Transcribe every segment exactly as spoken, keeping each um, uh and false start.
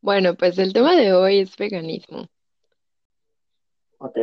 Bueno, pues el tema de hoy es veganismo. Ok.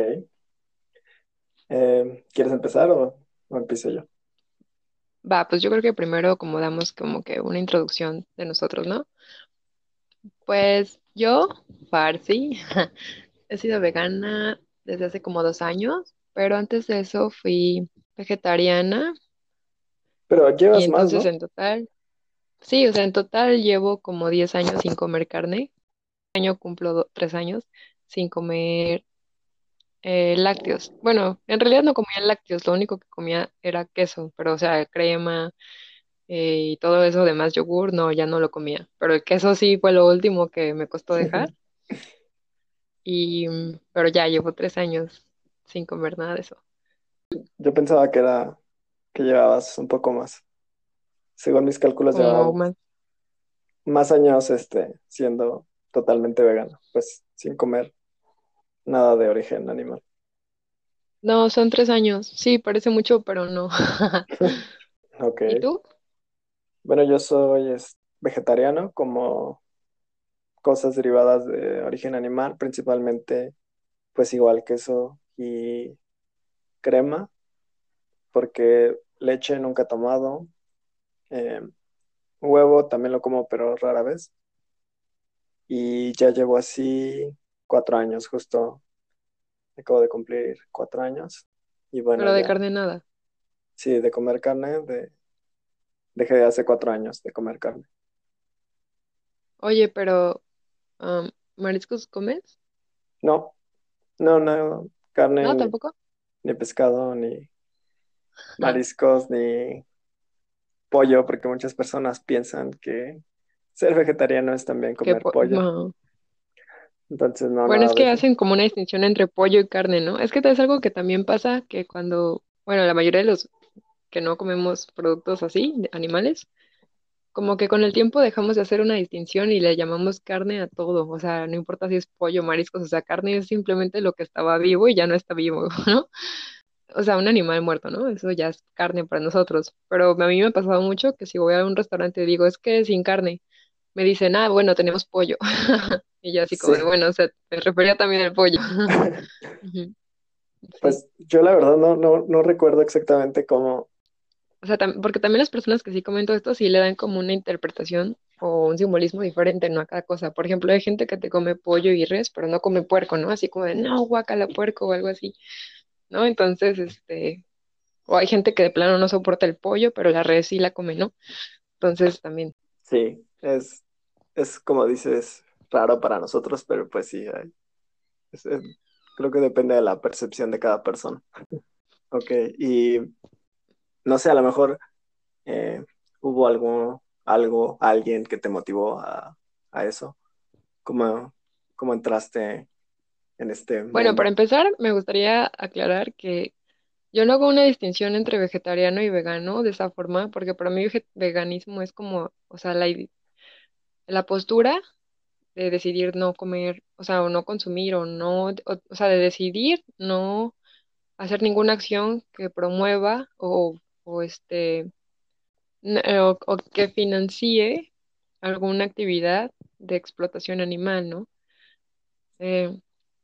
Eh, ¿quieres empezar o, o empiezo yo? Va, pues yo creo que primero como damos como que una introducción de nosotros, ¿no? Pues yo, Farsi, he sido vegana desde hace como dos años, pero antes de eso fui vegetariana Pero y llevas más, entonces ¿no? en total, sí, o sea, en total llevo como diez años sin comer carne. Este año cumplo do- tres años sin comer eh, lácteos. Bueno, en realidad no comía lácteos, lo único que comía era queso, pero o sea, crema eh, y todo eso, demás yogur, no, ya no lo comía. Pero el queso sí fue lo último que me costó dejar. Y, mm, pero ya llevo tres años sin comer nada de eso. Yo pensaba que era que llevabas un poco más. Según mis cálculos, Como llevaba más. más años este, siendo totalmente vegano, pues sin comer nada de origen animal. No, son tres años. Sí, parece mucho, pero no. Ok. ¿Y tú? Bueno, yo soy es, vegetariano, como cosas derivadas de origen animal, principalmente, pues igual queso y crema, porque leche nunca he tomado. eh, Huevo también lo como, pero rara vez. Y ya llevo así cuatro años, justo acabo de cumplir cuatro años. Y bueno, Pero de ya, carne nada. sí, de comer carne, de, dejé de hace cuatro años de comer carne. Oye, pero am, ¿mariscos comes? No, no, no, carne, No, ni, tampoco. ni pescado, ni mariscos, ni pollo, porque muchas personas piensan que ser vegetariano es también Que comer po- pollo. no. Entonces, no, Bueno, nada es de que eso. hacen como una distinción entre pollo y carne, ¿no? Es que es algo que también pasa que cuando, bueno, la mayoría de los que no comemos productos así, de animales, como que con el tiempo dejamos de hacer una distinción y le llamamos carne a todo, o sea, no importa si es pollo, mariscos, o sea, carne es simplemente lo que estaba vivo y ya no está vivo, ¿no? O sea, un animal muerto, ¿no? Eso ya es carne para nosotros. Pero a mí me ha pasado mucho que si voy a un restaurante y digo, es que es sin carne, me dicen, ah, bueno, tenemos pollo. Y yo así como de, Sí. bueno, o sea, me refería también al pollo. Ujú, sí. Pues yo la verdad no, no, no recuerdo exactamente cómo. O sea, tam- porque también las personas que sí comen todo esto sí le dan como una interpretación o un simbolismo diferente, ¿no? A cada cosa. Por ejemplo, hay gente que te come pollo y res, pero no come puerco, ¿no? Así como de, no, guacala puerco o algo así, ¿no? Entonces, este, o hay gente que de plano no soporta el pollo, pero la res sí la come, ¿no? Entonces también. Sí, es, es como dices, raro para nosotros, pero pues sí, hay- es- es- creo que depende de la percepción de cada persona. Ok, y no sé, a lo mejor eh, hubo algo, algo, alguien que te motivó a, a eso. ¿Cómo, cómo entraste en este Bueno, para mundo? empezar, me gustaría aclarar que yo no hago una distinción entre vegetariano y vegano de esa forma, porque para mí vege- veganismo es como, o sea, la, ide- la postura de decidir no comer, o sea, o no consumir, o no, o, o sea, de decidir no hacer ninguna acción que promueva o, o este, n- eh, o, o que financie alguna actividad de explotación animal, ¿no? Eh,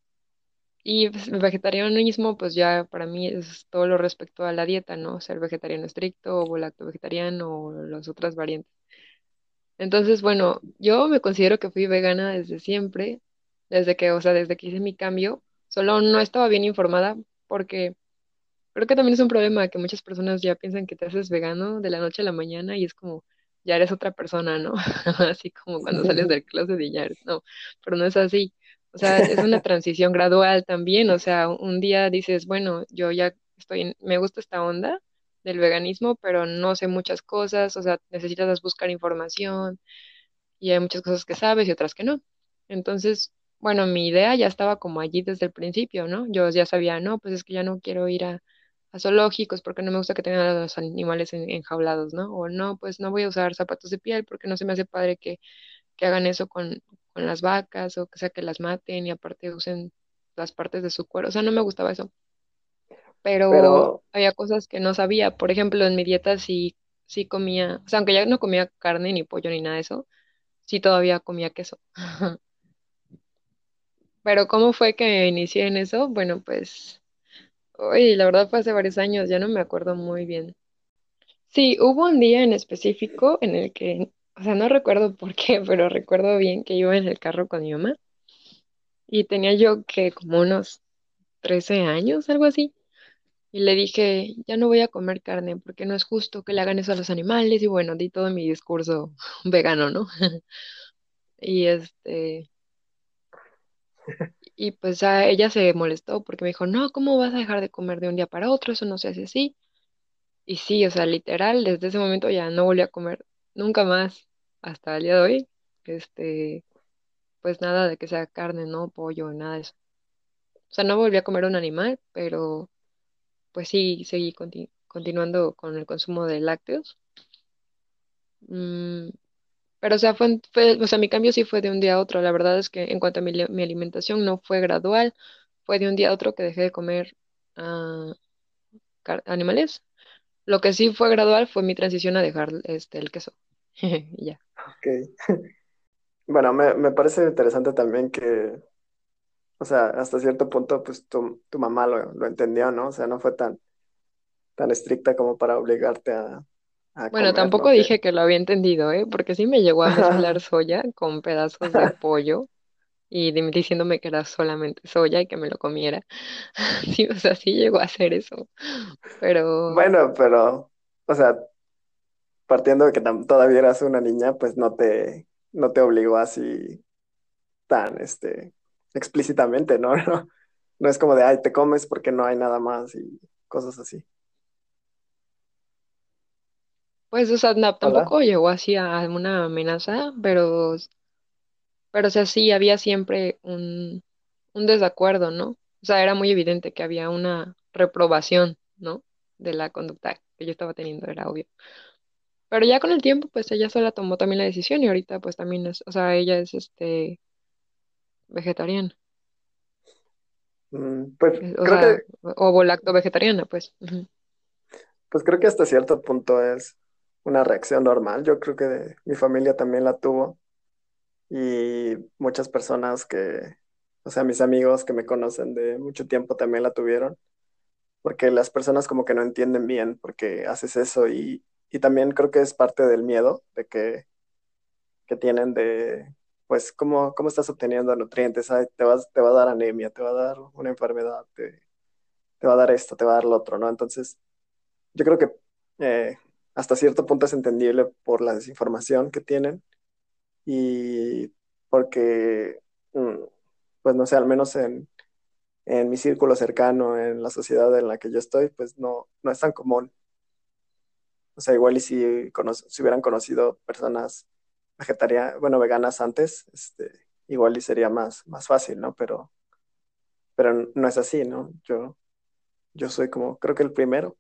y pues, el vegetarianismo, pues ya para mí es todo lo respecto a la dieta, ¿no? Ser vegetariano estricto o lacto vegetariano o las otras variantes. Entonces, bueno, yo me considero que fui vegana desde siempre, desde que, o sea, desde que hice mi cambio, solo no estaba bien informada porque creo que también es un problema que muchas personas ya piensan que te haces vegano de la noche a la mañana y es como, ya eres otra persona, ¿no? Así como cuando sales del closet y ya eres, no, pero no es así. O sea, es una transición gradual también, o sea, un día dices, bueno, yo ya estoy, en- me gusta esta onda del veganismo, pero no sé muchas cosas, o sea, necesitas buscar información y hay muchas cosas que sabes y otras que no. Entonces, bueno, mi idea ya estaba como allí desde el principio, ¿no? Yo ya sabía, no, pues es que ya no quiero ir a, a zoológicos porque no me gusta que tengan a los animales en- enjaulados, ¿no? O no, pues no voy a usar zapatos de piel porque no se me hace padre que, que hagan eso con, con las vacas o que sea que las maten y aparte usen las partes de su cuero. O sea, no me gustaba eso. Pero Pero, había cosas que no sabía. Por ejemplo, en mi dieta sí, sí comía, o sea, aunque ya no comía carne ni pollo ni nada de eso sí todavía comía queso. Pero ¿cómo fue que inicié en eso? Bueno, pues, uy, la verdad fue hace varios años, ya no me acuerdo muy bien. Sí, hubo un día en específico en el que, o sea, no recuerdo por qué, pero recuerdo bien que iba en el carro con mi mamá y tenía yo que como unos trece años, algo así. Y le dije, ya no voy a comer carne porque no es justo que le hagan eso a los animales. Y bueno, di todo mi discurso vegano, ¿no? Y este, y pues ya ella se molestó porque me dijo, no, ¿cómo vas a dejar de comer de un día para otro? Eso no se hace así. Y sí, o sea, literal, desde ese momento ya no volví a comer nunca más hasta el día de hoy. Este, pues nada de que sea carne, no pollo, nada de eso. O sea, no volví a comer un animal, pero pues sí, seguí conti- continuando con el consumo de lácteos. Mm, pero, o sea, fue, fue, o sea, mi cambio sí fue de un día a otro. La verdad es que en cuanto a mi, li- mi alimentación no fue gradual, fue de un día a otro que dejé de comer ah, car- animales. Lo que sí fue gradual fue mi transición a dejar este, el queso. Y ya. Ok. Bueno, me, me parece interesante también que, o sea, hasta cierto punto, pues tu, tu mamá lo, lo entendió, ¿no? O sea, no fue tan, tan estricta como para obligarte a, a Bueno, comer, tampoco ¿no? Que, dije que lo había entendido, ¿eh? Porque sí me llegó a mezclar soya con pedazos de pollo y de- diciéndome que era solamente soya y que me lo comiera. Sí, o sea, sí llegó a hacer eso. Pero, bueno, pero, o sea, partiendo de que tam- todavía eras una niña, pues no te, no te obligó así tan, este, explícitamente, ¿no? No, no es como de, ay, te comes porque no hay nada más y cosas así. pues, o sea, no, Hola. tampoco llegó así a una amenaza, pero, pero, o sea, sí había siempre un, un desacuerdo, ¿no? O sea, era muy evidente que había una reprobación, ¿no? De la conducta que yo estaba teniendo, era obvio. Pero ya con el tiempo, pues ella sola tomó también la decisión y ahorita pues también es, o sea, ella es este vegetariana, Mm, pues eh, o creo sea, que, ovo lacto vegetariana, pues. Ujú. pues creo que hasta cierto punto es una reacción normal. Yo creo que mi familia también la tuvo y muchas personas que, o sea, mis amigos que me conocen de mucho tiempo también la tuvieron, porque las personas como que no entienden bien por qué haces eso y, y también creo que es parte del miedo de que, que tienen de, pues, cómo, cómo estás obteniendo nutrientes. Ay, te vas, te va a dar anemia, te va a dar una enfermedad, te, te va a dar esto, te va a dar lo otro, ¿no? Entonces, yo creo que eh, hasta cierto punto es entendible por la desinformación que tienen y porque, mm, pues no sé, al menos en, en mi círculo cercano, en la sociedad en la que yo estoy, pues no, no es tan común. O sea, igual y si, cono- si hubieran conocido personas vegetarianas, bueno, veganas antes, este, igual y sería más, más fácil, ¿no? Pero, pero no es así, ¿no? Yo, yo soy como, creo que el primero.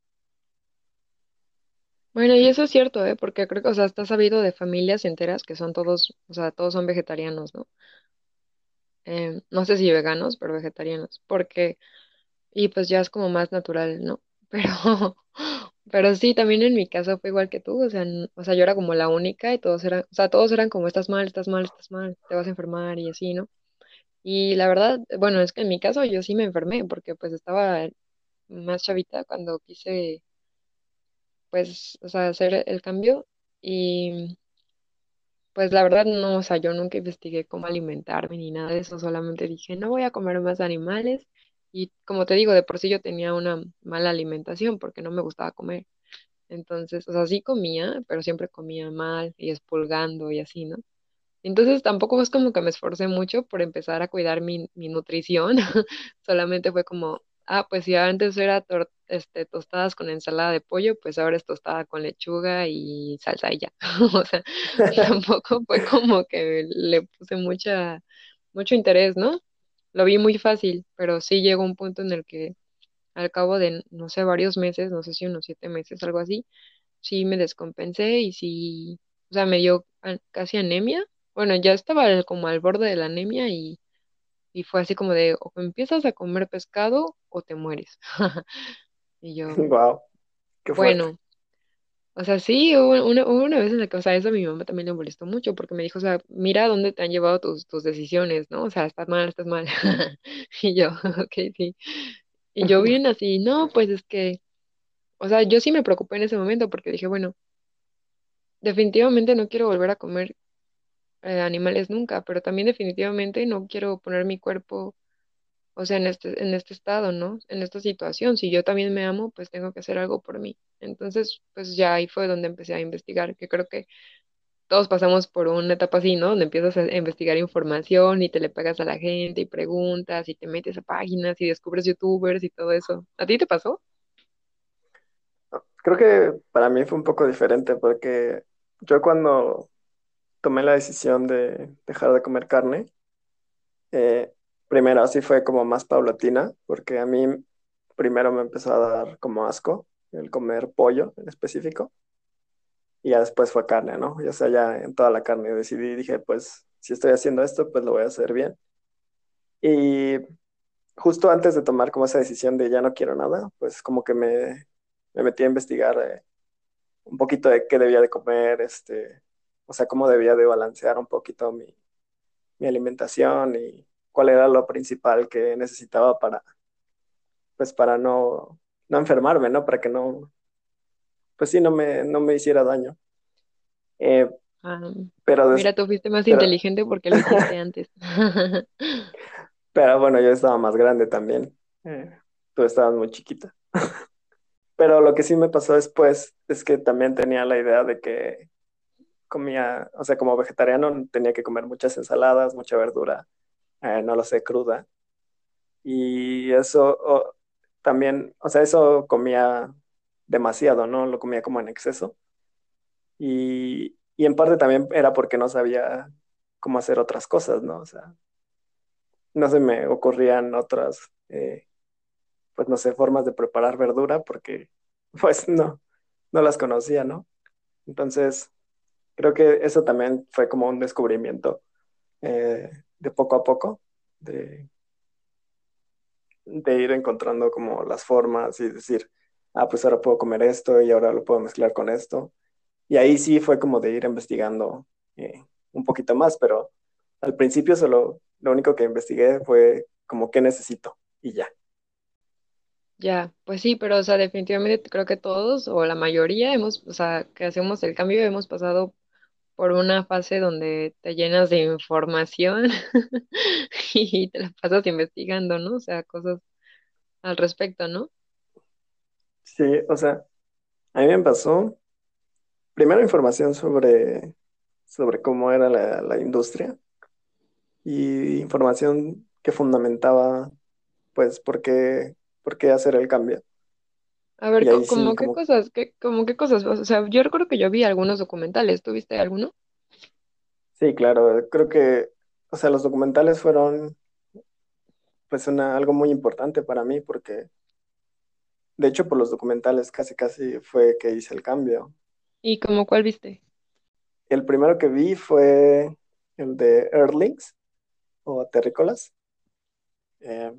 Bueno, y eso es cierto, ¿eh? Porque creo que, o sea, está sabido de familias enteras que son todos, o sea, todos son vegetarianos, ¿no? Em, no sé si veganos, pero vegetarianos, porque, y pues ya es como más natural, ¿no? Pero, pero sí, también en mi caso fue igual que tú, o sea, n- o sea, yo era como la única y todos eran, o sea, todos eran como, estás mal, estás mal, estás mal, te vas a enfermar y así, ¿no? Y la verdad, bueno, es que en mi caso yo sí me enfermé porque pues estaba más chavita cuando quise, pues, o sea, hacer el cambio y pues la verdad no, o sea, yo nunca investigué cómo alimentarme ni nada de eso, solamente dije, no voy a comer más animales y como te digo, de por sí yo tenía una mala alimentación porque no me gustaba comer. Entonces, o sea, sí comía, pero siempre comía mal y expulgando y así, ¿no? Entonces tampoco es como que me esforcé mucho por empezar a cuidar mi, mi nutrición, solamente fue como, ah, pues si antes era tor- este, tostadas con ensalada de pollo, pues ahora es tostada con lechuga y salsa y ya. O sea, tampoco fue como que le puse mucha, mucho interés, ¿no? Lo vi muy fácil, pero sí llegó un punto en el que al cabo de, no sé, varios meses, no sé si unos siete meses, algo así, sí me descompensé y sí, o sea, me dio a- casi anemia. Bueno, ya estaba al- como al borde de la anemia y, y fue así como de, o empiezas a comer pescado o te mueres. Y yo, Wow, qué fuerte. bueno, O sea, sí, hubo una, hubo una vez en la que, o sea, eso a mi mamá también le molestó mucho porque me dijo, o sea, mira dónde te han llevado tus, tus decisiones, ¿no? O sea, estás mal, estás mal. Y yo, ok, sí. Y yo bien así, no, pues es que, o sea, yo sí me preocupé en ese momento porque dije, bueno, definitivamente no quiero volver a comer eh, animales nunca, pero también definitivamente no quiero poner mi cuerpo, o sea, en este, en este estado, ¿no? En esta situación. Si yo también me amo, pues tengo que hacer algo por mí. Entonces, pues ya ahí fue donde empecé a investigar, que creo que todos pasamos por una etapa así, ¿no? Donde empiezas a investigar información y te le pegas a la gente y preguntas y te metes a páginas y descubres youtubers y todo eso. ¿A ti te pasó? Creo que para mí fue un poco diferente porque yo cuando tomé la decisión de dejar de comer carne, eh, primero así fue como más paulatina, porque a mí primero me empezó a dar como asco el comer pollo en específico, y ya después fue carne, ¿no? Ya sea, ya en toda la carne decidí, dije, pues si estoy haciendo esto, pues lo voy a hacer bien. Y justo antes de tomar como esa decisión de ya no quiero nada, pues como que me, me metí a investigar eh, un poquito de qué debía de comer, este, o sea, cómo debía de balancear un poquito mi, mi alimentación y cuál era lo principal que necesitaba para, pues para no, no enfermarme, ¿no? Para que no, pues sí, no me, no me hiciera daño. Eh, Ah, pero, des- mira, tú fuiste más pero, inteligente porque lo hiciste antes. pero bueno, yo estaba más grande también. Eh, tú estabas muy chiquita. Pero lo que sí me pasó después es que también tenía la idea de que comía, o sea, como vegetariano tenía que comer muchas ensaladas, mucha verdura, eh, no lo sé, cruda. Y eso o, también, o sea, eso comía demasiado, ¿no? Lo comía como en exceso. Y, y en parte también era porque no sabía cómo hacer otras cosas, ¿no? O sea, no se me ocurrían otras, eh, pues no sé, formas de preparar verdura porque, pues no, no las conocía, ¿no? Entonces, creo que eso también fue como un descubrimiento eh, de poco a poco, de, de ir encontrando como las formas y decir, ah, pues ahora puedo comer esto y ahora lo puedo mezclar con esto. Y ahí sí fue como de ir investigando eh, un poquito más, pero al principio solo lo único que investigué fue como qué necesito y ya. Ya, pues sí, pero o sea, definitivamente creo que todos o la mayoría hemos, o sea, que hacemos el cambio, hemos pasado por una fase donde te llenas de información y te la pasas investigando, ¿no? O sea, cosas al respecto, ¿no? Sí, o sea, a mí me pasó primero información sobre, sobre cómo era la, la industria y información que fundamentaba, pues, por qué, por qué hacer el cambio. A ver, Y co- ahí sí, como qué como, cosas, qué, como qué cosas, o sea, yo recuerdo que yo vi algunos documentales, ¿tú viste alguno? sí, claro, creo que, o sea, los documentales fueron, pues, una, algo muy importante para mí porque, de hecho, por los documentales casi, casi fue que hice el cambio. ¿Y como cuál viste? El primero que vi fue el de Earthlings o Terrícolas. Eh,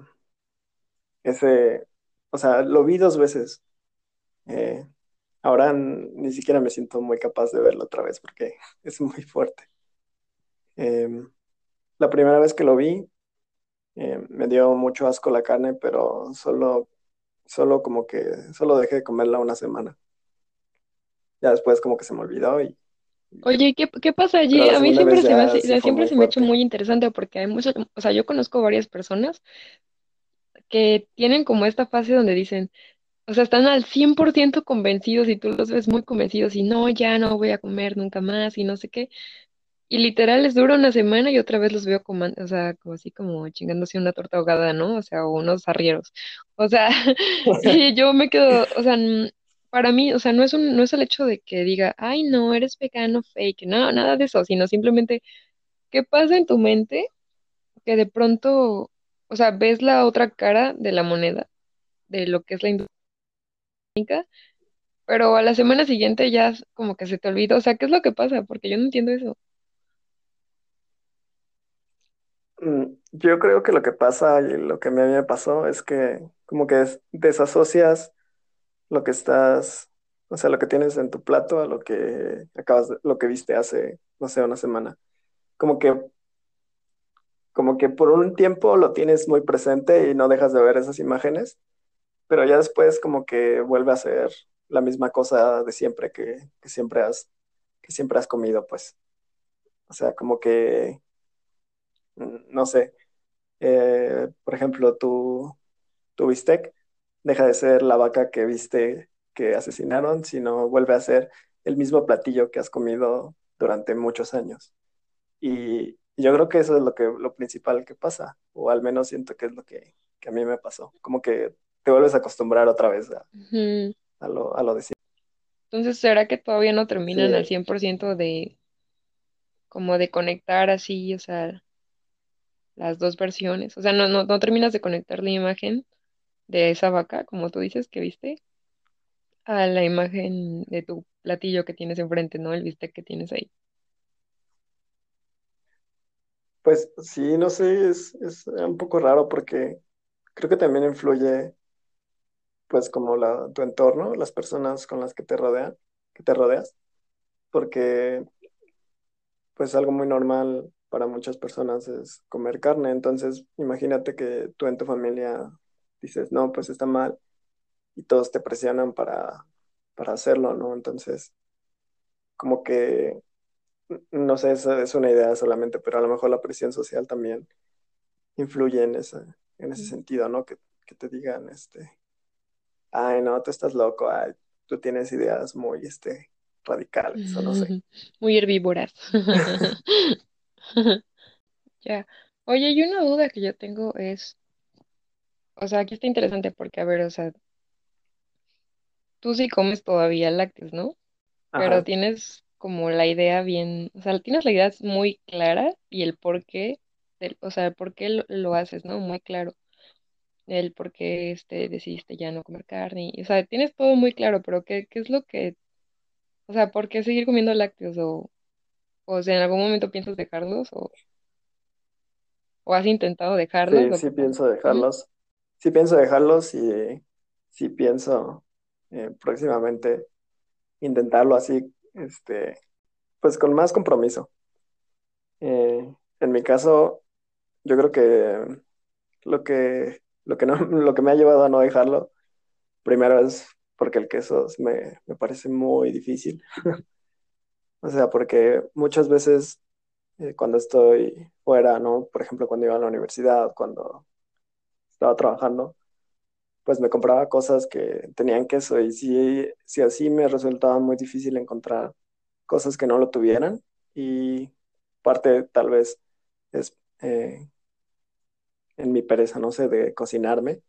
ese, o sea, lo vi dos veces. Eh, ahora n- ni siquiera me siento muy capaz de verlo otra vez porque es muy fuerte. Eh, la primera vez que lo vi, eh, me dio mucho asco la carne, pero solo, solo como que, solo dejé de comerla una semana. Ya después como que se me olvidó y, Oye, ¿qué, qué pasa pero allí? la A mí segunda siempre vez se me ya hace, o sí sea, fue siempre muy se me ha hecho fuerte. muy interesante porque hay muchos, o sea, yo conozco varias personas que tienen como esta fase donde dicen, o sea, están al cien por ciento convencidos y tú los ves muy convencidos y no, ya no voy a comer nunca más y no sé qué. Y literal les dura una semana y otra vez los veo como, o sea, como así como chingándose una torta ahogada, ¿no? O sea, o unos arrieros. O sea, y yo me quedo, o sea, n- para mí, o sea, no es un, no es el hecho de que diga, ay, no, eres vegano fake, no, nada de eso, sino simplemente, ¿qué pasa en tu mente que de pronto, o sea, ves la otra cara de la moneda, de lo que es la industria, pero a la semana siguiente ya es como que se te olvida, o sea, ¿qué es lo que pasa? Porque yo no entiendo eso. Mm, Yo creo que lo que pasa y lo que a mí me pasó es que como que des- desasocias lo que estás. O sea, lo que tienes en tu plato a lo que acabas de- lo que viste hace, no sé, una semana. Como que, como que por un tiempo lo tienes muy presente y no dejas de ver esas imágenes, pero ya después como que vuelve a ser la misma cosa de siempre que, que siempre has, que siempre has comido, pues. O sea, como que, mm, no sé, eh, por ejemplo, tu, tu bistec deja de ser la vaca que viste que asesinaron, sino vuelve a ser el mismo platillo que has comido durante muchos años. Y yo creo que eso es lo que, lo principal que pasa, o al menos siento que es lo que, que a mí me pasó. Como que te vuelves a acostumbrar otra vez a, Ujú. a lo, a lo de siempre. Entonces, ¿será que todavía no Sí, terminan al cien por ciento de como de conectar así, o sea, las dos versiones? O sea, no, no, no terminas de conectar la imagen de esa vaca, como tú dices que viste, a la imagen de tu platillo que tienes enfrente, ¿no? El bistec que tienes ahí. pues sí, no sé, es, es un poco raro porque creo que también influye, pues, como la, tu entorno, las personas con las que te rodean, que te rodeas, porque, pues, algo muy normal para muchas personas es comer carne. Entonces, imagínate que tú en tu familia dices, no, pues está mal, y todos te presionan para, para hacerlo, ¿no? Entonces, como que, no sé, es, es una idea solamente, pero a lo mejor la presión social también influye en ese, en ese sentido, ¿no? Que, que te digan, este, ay, no, tú estás loco, ay, tú tienes ideas muy, este, radicales, o no sé. Muy herbívoras. Ya. Oye, y una duda que yo tengo es, o sea, aquí está interesante porque, a ver, o sea, tú sí comes todavía lácteos, ¿no? Pero Ajá. tienes como la idea bien, o sea, tienes la idea muy clara y el por qué, del- o sea, el por qué lo, lo haces, ¿no? Muy claro. El por qué este, decidiste ya no comer carne. Y, o sea, tienes todo muy claro, pero ¿qué, qué es lo que, o sea, por qué seguir comiendo lácteos? O, o sea, ¿en algún momento piensas dejarlos? ¿O, o has intentado dejarlos? Sí, ¿O, sí o- pienso Ujú. dejarlos. Sí pienso dejarlos y sí pienso eh, próximamente intentarlo así, este, pues con más compromiso. Eh, en mi caso, yo creo que lo que, lo que no, lo que me ha llevado a no dejarlo, primero es porque el queso me, me parece muy difícil. O sea, porque muchas veces eh, cuando estoy fuera, ¿no? Por ejemplo, cuando iba a la universidad, cuando estaba trabajando, pues me compraba cosas que tenían queso y sí, sí así me resultaba muy difícil encontrar cosas que no lo tuvieran y parte tal vez es eh, en mi pereza, no sé, de cocinarme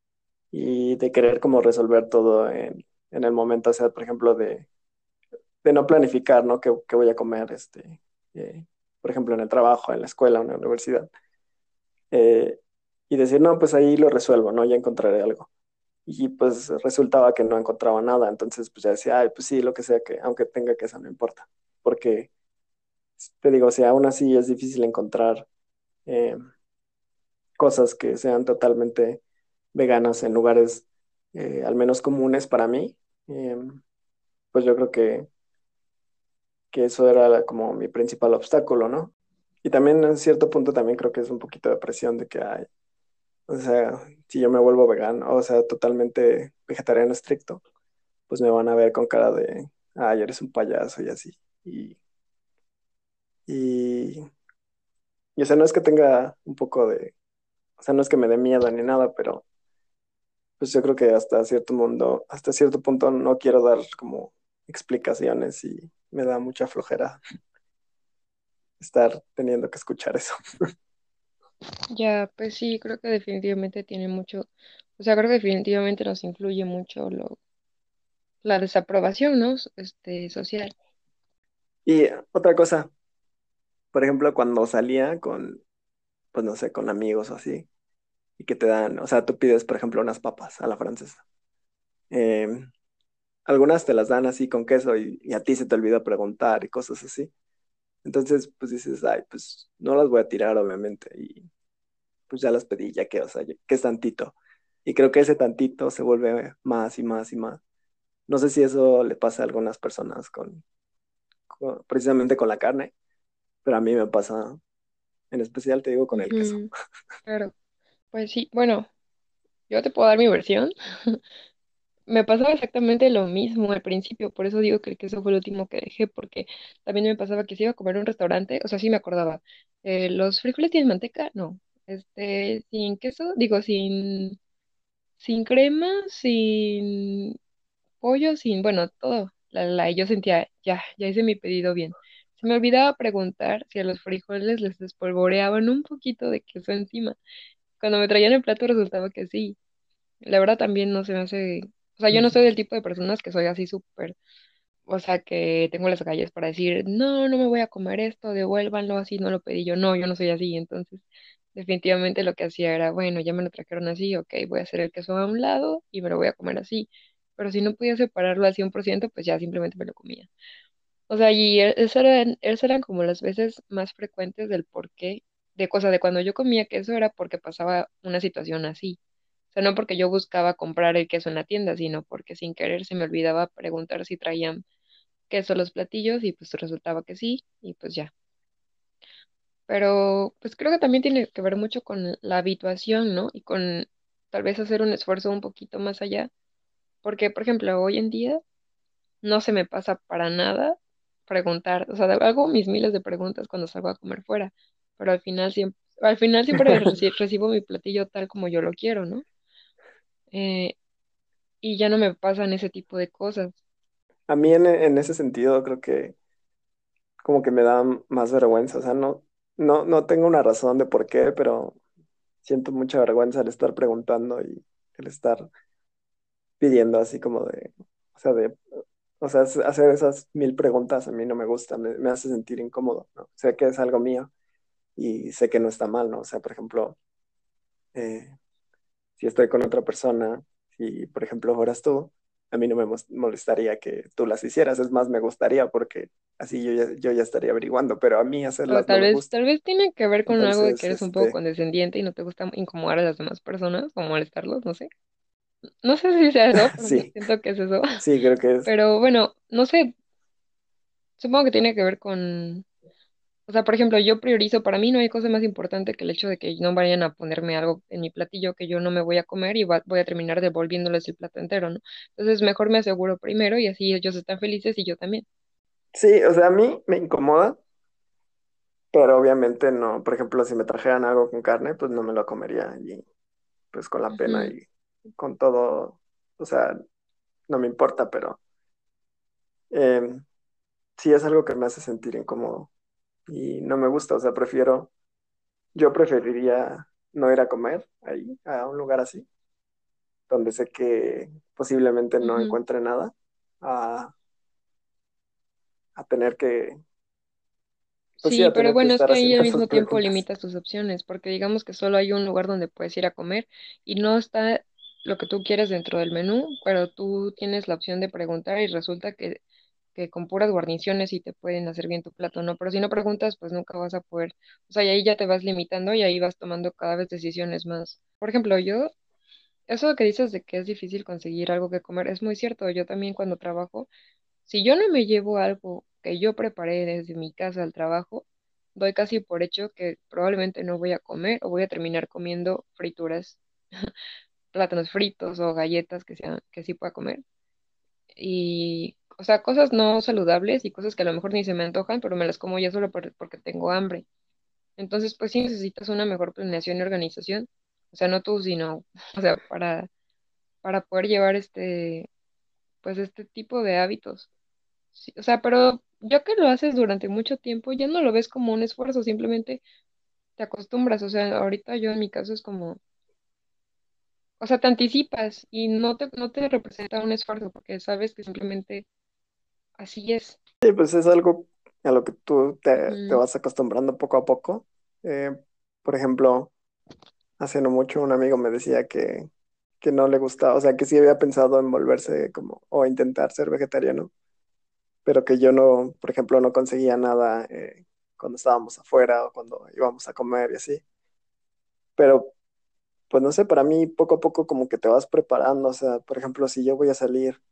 y de querer como resolver todo en, en el momento, o sea, por ejemplo, de, de no planificar, ¿no? ¿Qué, qué voy a comer, este, eh, por ejemplo, en el trabajo, en la escuela, en la universidad? Eh, y decir, no, pues ahí lo resuelvo, ¿no? Ya encontraré algo. Y pues resultaba que no encontraba nada, entonces pues ya decía, ay, pues sí, lo que sea que, aunque tenga queso, no importa. Porque te digo, si aún así es difícil encontrar eh, cosas que sean totalmente veganas en lugares eh, al menos comunes para mí, eh, pues yo creo que, que eso era la- como mi principal obstáculo, ¿no? Y también en cierto punto también creo que es un poquito de presión de que hay, o sea, si yo me vuelvo vegano, o sea, totalmente vegetariano estricto, pues me van a ver con cara de, ay, eres un payaso y así. Y, y, y o sea, no es que tenga un poco de, o sea, no es que me dé miedo ni nada, pero pues yo creo que hasta cierto mundo, hasta cierto punto no quiero dar como explicaciones y me da mucha flojera estar teniendo que escuchar eso. Ya, pues sí, creo que definitivamente tiene mucho, o sea, creo que definitivamente nos influye mucho lo, la desaprobación, ¿no? Este, social. Y otra cosa, por ejemplo, cuando salía con, pues no sé, con amigos o así, y que te dan, o sea, tú pides, por ejemplo, unas papas a la francesa. Eh, Algunas te las dan así con queso y, y a ti se te olvida preguntar y cosas así. Entonces, pues dices, ay, pues no las voy a tirar, obviamente. Y pues ya las pedí, ya que, o sea, ya- que es tantito. Y creo que ese tantito se vuelve más y más y más. No sé si eso le pasa a algunas personas con, con- precisamente con la carne, pero a mí me pasa, en especial te digo con el queso. Ujú, claro, pues sí, bueno, yo te puedo dar mi versión. Me pasaba exactamente lo mismo al principio, por eso digo que el queso fue lo último que dejé, porque también me pasaba que si iba a comer a un restaurante, o sea, sí me acordaba, eh, ¿los frijoles tienen manteca? No. Este, sin queso, digo, sin, sin crema, sin pollo, sin, bueno, todo. La, la, la, y yo sentía, ya, ya hice mi pedido bien. Se me olvidaba preguntar si a los frijoles les espolvoreaban un poquito de queso encima. Cuando me traían el plato resultaba que sí. La verdad también no se me hace, o sea, yo no soy del tipo de personas que soy así súper, o sea, que tengo las agallas para decir, no, no me voy a comer esto, devuélvanlo, así no lo pedí yo. No, yo no soy así. Entonces, definitivamente lo que hacía era, bueno, ya me lo trajeron así, ok, voy a hacer el queso a un lado y me lo voy a comer así. Pero si no podía separarlo al cien por ciento pues ya simplemente me lo comía. O sea, y e- esas eran, esas eran como las veces más frecuentes del por qué, de cosa de cuando yo comía queso era porque pasaba una situación así. O sea, no porque yo buscaba comprar el queso en la tienda, sino porque sin querer se me olvidaba preguntar si traían queso los platillos y pues resultaba que sí y pues ya. Pero pues creo que también tiene que ver mucho con la habituación, ¿no? Y con tal vez hacer un esfuerzo un poquito más allá. Porque, por ejemplo, hoy en día no se me pasa para nada preguntar, o sea, hago mis miles de preguntas cuando salgo a comer fuera, pero al final siempre, al final siempre reci- recibo mi platillo tal como yo lo quiero, ¿no? Eh, y ya no me pasan ese tipo de cosas. A mí en, en ese sentido creo que como que me da más vergüenza, o sea, no, no, no tengo una razón de por qué, pero siento mucha vergüenza al estar preguntando y el estar pidiendo así como de, o sea, de, o sea, es- hacer esas mil preguntas a mí no me gusta, me, me hace sentir incómodo, ¿no? Sé que es algo mío y sé que no está mal, ¿no? O sea, por ejemplo, eh, si estoy con otra persona, si por ejemplo fueras tú, a mí no me mos- molestaría que tú las hicieras, es más, me gustaría porque así yo ya, yo ya estaría averiguando, pero a mí O hacerlas no tal me vez, gusta. tal vez tiene que ver con algo de que Entonces, eres un poco este, condescendiente y no te gusta incomodar a las demás personas o molestarlos, no sé. No sé si sea eso, pero yo sí, siento que es eso. sí, creo que es. Pero bueno, no sé, supongo que tiene que ver con, o sea, por ejemplo, yo priorizo, para mí no hay cosa más importante que el hecho de que no vayan a ponerme algo en mi platillo que yo no me voy a comer y va- voy a terminar devolviéndoles el plato entero, ¿no? Entonces, mejor me aseguro primero y así ellos están felices y yo también. Sí, o sea, a mí me incomoda, pero obviamente no, por ejemplo, si me trajeran algo con carne, pues no me lo comería y pues con la pena Ujú. y con todo, o sea, no me importa, pero eh, sí es algo que me hace sentir incómodo y no me gusta, o sea, prefiero, yo preferiría no ir a comer ahí, a un lugar así, donde sé que posiblemente no Ujú. encuentre nada, a, a tener que, pues sí, Sí, a pero tener que bueno, es estar que ahí haciendo al esas mismo tiempo preguntas. limitas tus opciones, porque digamos que solo hay un lugar donde puedes ir a comer y no está lo que tú quieres dentro del menú, pero tú tienes la opción de preguntar y resulta que, que con puras guarniciones sí te pueden hacer bien tu plato, ¿no? Pero si no preguntas, pues nunca vas a poder, o sea, y ahí ya te vas limitando y ahí vas tomando cada vez decisiones más. Por ejemplo, yo, eso que dices de que es difícil conseguir algo que comer, es muy cierto. Yo también cuando trabajo, si yo no me llevo algo que yo preparé desde mi casa al trabajo, doy casi por hecho que probablemente no voy a comer o voy a terminar comiendo frituras, plátanos fritos o galletas que sean, que sí pueda comer. Y, o sea, cosas no saludables y cosas que a lo mejor ni se me antojan, pero me las como ya solo por- porque tengo hambre. Entonces, pues sí necesitas una mejor planeación y organización. O sea, no tú, sino, o sea, para, para poder llevar este, pues este tipo de hábitos. Sí, o sea, pero ya que lo haces durante mucho tiempo, ya no lo ves como un esfuerzo, simplemente te acostumbras. O sea, ahorita yo en mi caso es como, o sea, te anticipas y no te, no te representa un esfuerzo porque sabes que simplemente así es. Sí, pues es algo a lo que tú te, te Ujú, vas acostumbrando poco a poco. Eh, por ejemplo, hace no mucho un amigo me decía que, que no le gustaba, o sea, que sí había pensado en volverse como, o intentar ser vegetariano, pero que yo no, por ejemplo, no conseguía nada eh, cuando estábamos afuera o cuando íbamos a comer y así. Pero, pues no sé, para mí poco a poco como que te vas preparando, o sea, por ejemplo, si yo voy a salir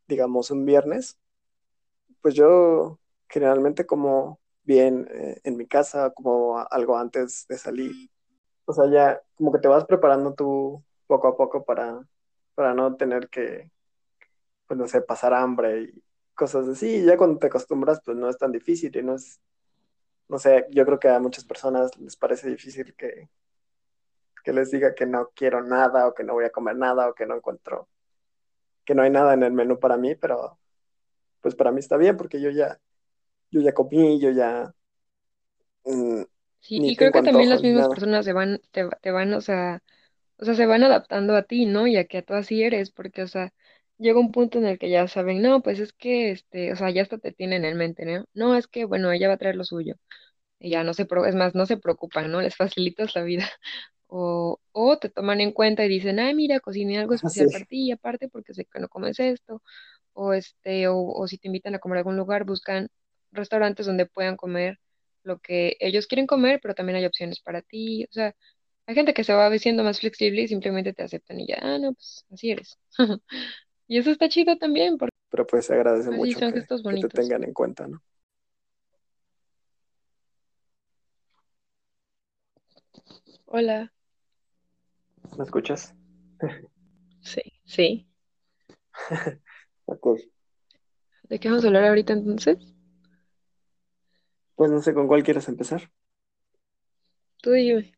digamos, un viernes, pues yo generalmente como bien eh, en mi casa, como a- algo antes de salir. O sea, ya como que te vas preparando tú poco a poco para, para no tener que, pues no sé, pasar hambre y cosas así. Y ya cuando te acostumbras, pues no es tan difícil y no es, no sé, yo creo que a muchas personas les parece difícil que, que les diga que no quiero nada o que no voy a comer nada o que no encuentro, que no hay nada en el menú para mí, pero pues para mí está bien porque yo ya, yo ya comí, yo ya mm, Sí, ni y creo tengo que también antojo las ni mismas nada. personas se van, te, va- te van, o sea, o sea, se van adaptando a ti, ¿no? Y a que tú así eres, porque, o sea, llega un punto en el que ya saben, no, pues es que, este, o sea, ya hasta te tienen en mente, ¿no? No, es que, bueno, ella va a traer lo suyo. Y ya no se, pro- es más, no se preocupan, ¿no? Les facilitas la vida. O, o te toman en cuenta y dicen, ay, mira, cociné algo Así. especial para ti, y aparte porque sé que no comes esto. O este, o, o si te invitan a comer a algún lugar, buscan restaurantes donde puedan comer lo que ellos quieren comer, pero también hay opciones para ti. O sea, hay gente que se va siendo más flexible y simplemente te aceptan y ya, ah, no, pues así eres. Y eso está chido también, porque Pero pues se agradece pues sí, mucho son que, gestos que te bonitos. tengan en cuenta, ¿no? Hola. ¿Me escuchas? Sí, sí. Ok. ¿De qué vamos a hablar ahorita entonces? Pues no sé con cuál quieres empezar. Tú dime.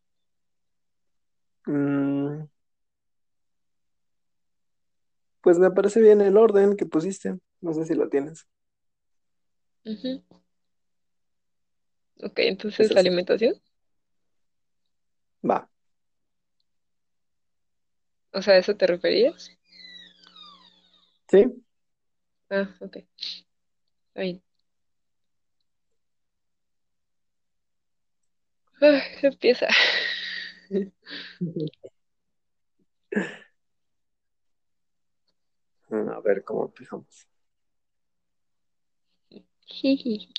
Mm, pues me parece bien el orden que pusiste. No sé si lo tienes. Ujú. Ok, Es entonces la así. alimentación. Va. O sea, ¿a eso te referías? ¿Sí? Ah, ok. Está bien. Ah, empieza. Ujú. Mm, A ver cómo empezamos. Jiji.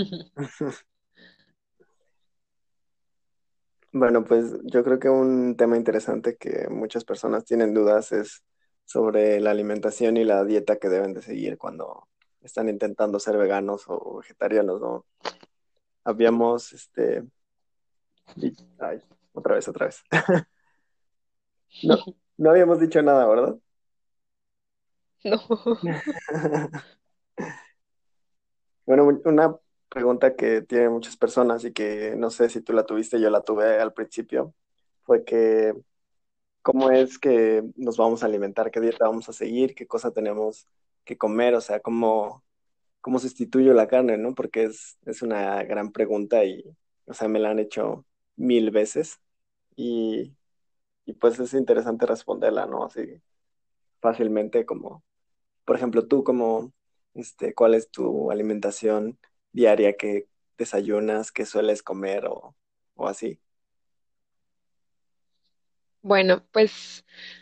Bueno, pues yo creo que un tema interesante que muchas personas tienen dudas es sobre la alimentación y la dieta que deben de seguir cuando están intentando ser veganos o vegetarianos, ¿no? Habíamos, este, di- ay, otra vez, otra vez. No, no habíamos dicho nada, ¿verdad? No. Bueno, un- una pregunta que tienen muchas personas y que no sé si tú la tuviste, yo la tuve al principio, fue que cómo es que nos vamos a alimentar, qué dieta vamos a seguir, qué cosa tenemos que comer, o sea, cómo, cómo sustituyo la carne, ¿no? Porque es, es una gran pregunta y, o sea, me la han hecho mil veces y, y pues es interesante responderla, ¿no? Así fácilmente como, por ejemplo, tú como, este, ¿cuál es tu alimentación diaria que desayunas, que sueles comer o, o así? Bueno, pues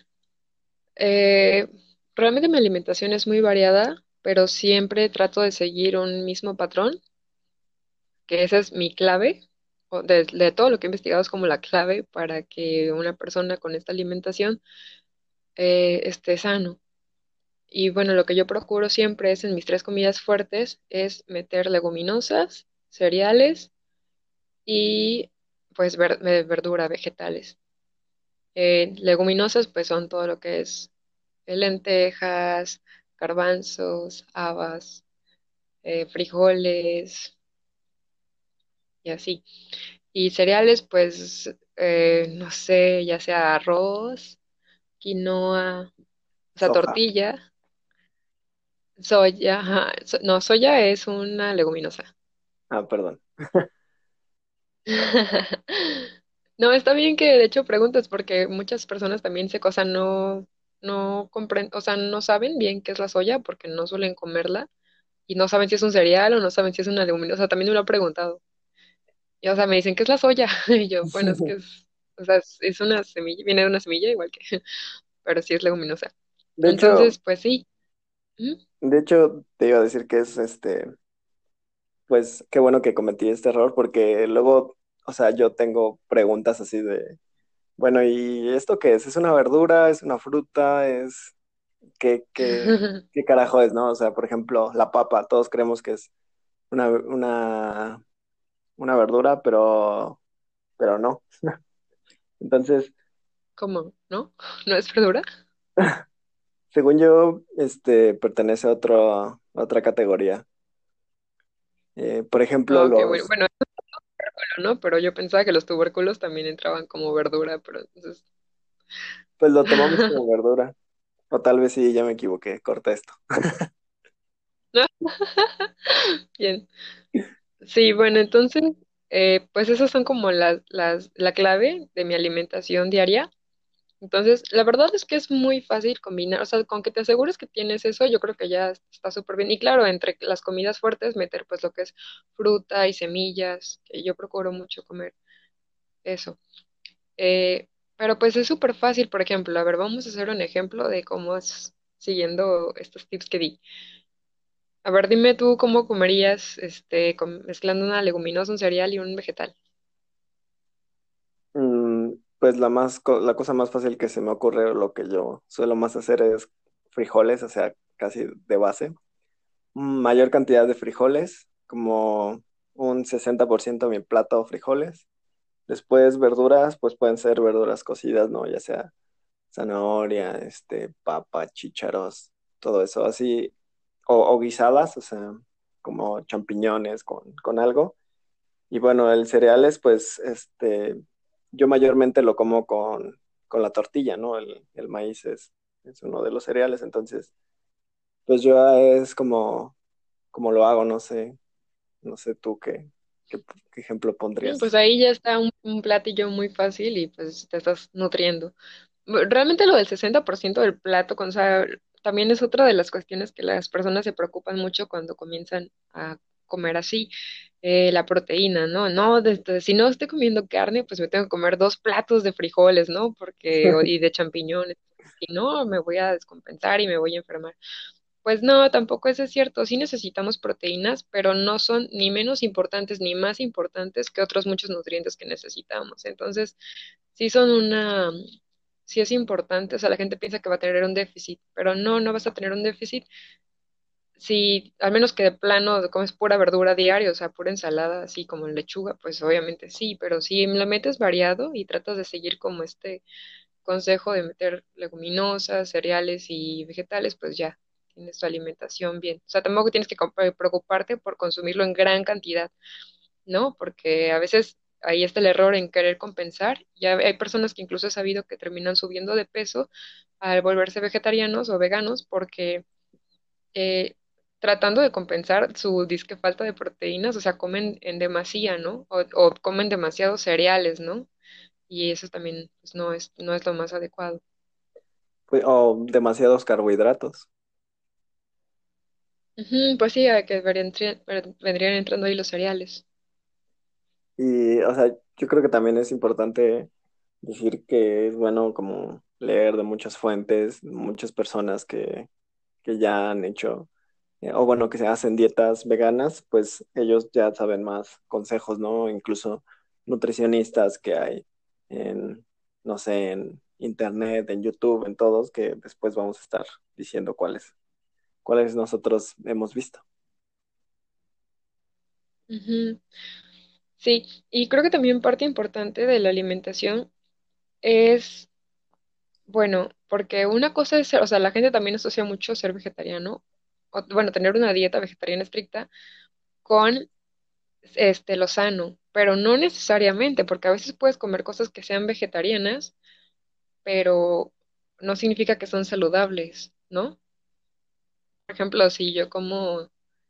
eh, realmente mi alimentación es muy variada, pero siempre trato de seguir un mismo patrón, que esa es mi clave. O de, de todo lo que he investigado es como la clave para que una persona con esta alimentación eh, esté sano. Y bueno, lo que yo procuro siempre es en mis tres comidas fuertes es meter leguminosas, cereales y pues ver- eh, verdura, vegetales. Eh, leguminosas pues son todo lo que es eh, lentejas, garbanzos, habas, eh, frijoles y así. Y cereales pues eh, no sé, ya sea arroz, quinoa, o sea, Soja. tortilla, soya, ajá, so- no, soya es una leguminosa. Ah, perdón. No, está bien que de hecho preguntes porque muchas personas también se cosa no, no comprenden, o sea, no saben bien qué es la soya porque no suelen comerla y no saben si es un cereal o no saben si es una leguminosa. O sea, también me lo he preguntado. Y, o sea, me dicen, ¿qué es la soya? Y yo, bueno, es que es, o sea, es, es una semilla, viene de una semilla igual que, pero sí es leguminosa. De hecho, Entonces, pues sí. Ujú. de hecho, te iba a decir que es este, pues qué bueno que cometí este error porque luego, o sea, yo tengo preguntas así de, bueno, ¿y esto qué es? ¿Es una verdura? ¿Es una fruta? ¿Es...? ¿Qué, qué, qué carajo es, no? O sea, por ejemplo, la papa, todos creemos que es una, una, una verdura, pero, pero no. Entonces, ¿Cómo? ¿No? ¿No es verdura? según yo, este, pertenece a otro, a otra categoría. Eh, por ejemplo, Ah, ok, bueno, los, bueno, ¿no? Pero yo pensaba que los tubérculos también entraban como verdura, pero entonces... pues lo tomamos como verdura. O tal vez sí, ya me equivoqué, corta esto. Bien. Sí, bueno, entonces, eh, pues esas son como las, las, la clave de mi alimentación diaria. Entonces, la verdad es que es muy fácil combinar, o sea, con que te asegures que tienes eso, yo creo que ya está súper bien. Y claro, entre las comidas fuertes, meter pues lo que es fruta y semillas, que yo procuro mucho comer eso. Eh, pero pues es súper fácil, por ejemplo, a ver, vamos a hacer un ejemplo de cómo es siguiendo estos tips que di. A ver, dime tú cómo comerías, este, com- mezclando una leguminosa, un cereal y un vegetal. Mm, pues la más, co- la cosa más fácil que se me ocurre, o lo que yo suelo más hacer es frijoles, o sea, casi de base. Mayor cantidad de frijoles, como un sesenta por ciento de mi plato frijoles. Después verduras, pues pueden ser verduras cocidas, ¿no? Ya sea zanahoria, este, papa, chícharos, todo eso, así, o, o guisadas, o sea, como champiñones con, con algo. Y bueno, el cereales, pues, este, yo mayormente lo como con, con la tortilla, ¿no? El, el maíz es, es uno de los cereales, entonces, pues yo es como, como lo hago, no sé, no sé tú qué, qué, qué ejemplo Mm, pondrías. Pues ahí ya está un, un platillo muy fácil y pues te estás nutriendo. Bu- Realmente lo del sesenta por ciento del plato con sal también es otra de las cuestiones que las personas se preocupan mucho cuando comienzan a comer así, eh, la proteína, ¿no? No, desde- si no estoy comiendo carne, pues me tengo que comer dos platos de frijoles, ¿no? Porque, o- y de champiñones. Si no, me voy a descompensar y me voy a enfermar. Pues no, tampoco eso es cierto. Sí necesitamos proteínas, pero no son ni menos importantes ni más importantes que otros muchos nutrientes que necesitamos. Entonces, sí son una, sí es importante. O sea, la gente piensa que va a tener un déficit, pero no, no vas a tener un déficit si, al menos que de plano comes pura verdura diaria, o sea, pura ensalada, así como lechuga, pues obviamente sí, pero si la metes variado y tratas de seguir como este consejo de meter leguminosas, cereales y vegetales, pues ya tienes tu alimentación bien. O sea, tampoco tienes que comp- preocuparte por consumirlo en gran cantidad, ¿no? Porque a veces ahí está el error en querer compensar. Ya hay personas que incluso he sabido que terminan subiendo de peso al volverse vegetarianos o veganos porque eh, tratando de compensar su disque falta de proteínas, o sea, comen en demasía, ¿no? O, o comen demasiados cereales, ¿no? Y eso también pues, no es, no es lo más adecuado. Pues, o demasiados carbohidratos. Ujú, pues sí, a que vendrían, tri- vendrían entrando ahí los cereales. Y, o sea, yo creo que también es importante decir que es bueno como leer de muchas fuentes, muchas personas que, que ya han hecho, eh, o bueno, que se hacen dietas veganas, pues ellos ya saben más consejos, ¿no? Incluso nutricionistas que hay en, no sé, en internet, en YouTube, en todos, que después vamos a estar diciendo cuáles, cuáles nosotros hemos visto. Ujú, sí, y creo que también parte importante de la alimentación es, bueno, porque una cosa es ser, o sea, la gente también asocia mucho ser vegetariano, o bueno, tener una dieta vegetariana estricta con este, lo sano, pero no necesariamente, porque a veces puedes comer cosas que sean vegetarianas, pero no significa que son saludables, ¿no? Por ejemplo, si yo como,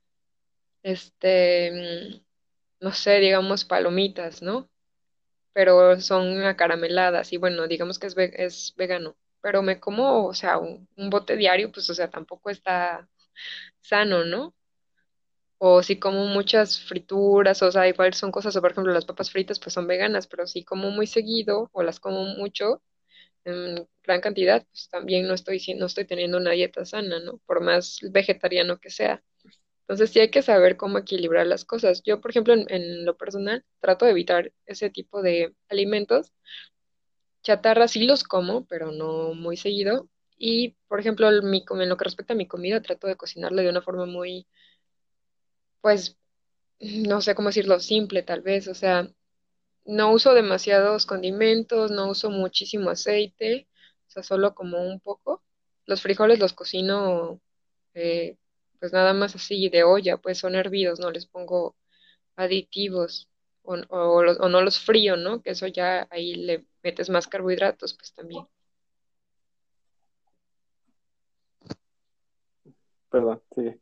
este, mm, no sé, digamos palomitas, ¿no? Pero son acarameladas y bueno, digamos que es, ve- es vegano, pero me como, o sea, un, un bote diario, pues, o sea, tampoco está sano, ¿no? O si como muchas frituras, o sea, igual son cosas, o por ejemplo, las papas fritas pues son veganas, pero si como muy seguido o las como mucho en gran cantidad, pues también no estoy, si- no estoy teniendo una dieta sana, ¿no? Por más vegetariano que sea. Entonces sí hay que saber cómo equilibrar las cosas. Yo, por ejemplo, en, en lo personal, trato de evitar ese tipo de alimentos. Chatarra sí los como, pero no muy seguido. Y, por ejemplo, el- mi, com- en lo que respecta a mi comida, trato de cocinarla de una forma muy, pues, no sé cómo decirlo, simple tal vez. O sea, no uso demasiados condimentos, no uso muchísimo aceite, o sea, solo como un poco. Los frijoles los cocino, eh, pues nada más así de olla, pues son hervidos, no les pongo aditivos o, o, los- o no los frío, ¿no? Que eso ya ahí le metes más carbohidratos, pues también. Perdón, sigue.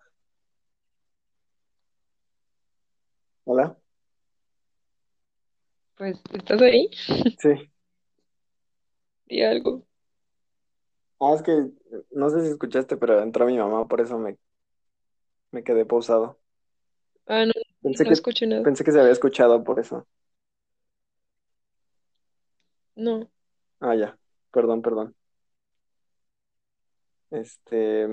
Hola. Pues, ¿estás ahí? Sí. Di algo. Ah, es que no sé si escuchaste, pero entró mi mamá, por eso me, me quedé pausado. Ah, no, Pensé no que, escuché nada. pensé que se había escuchado por eso. No. Ah, ya. Perdón, perdón. Este,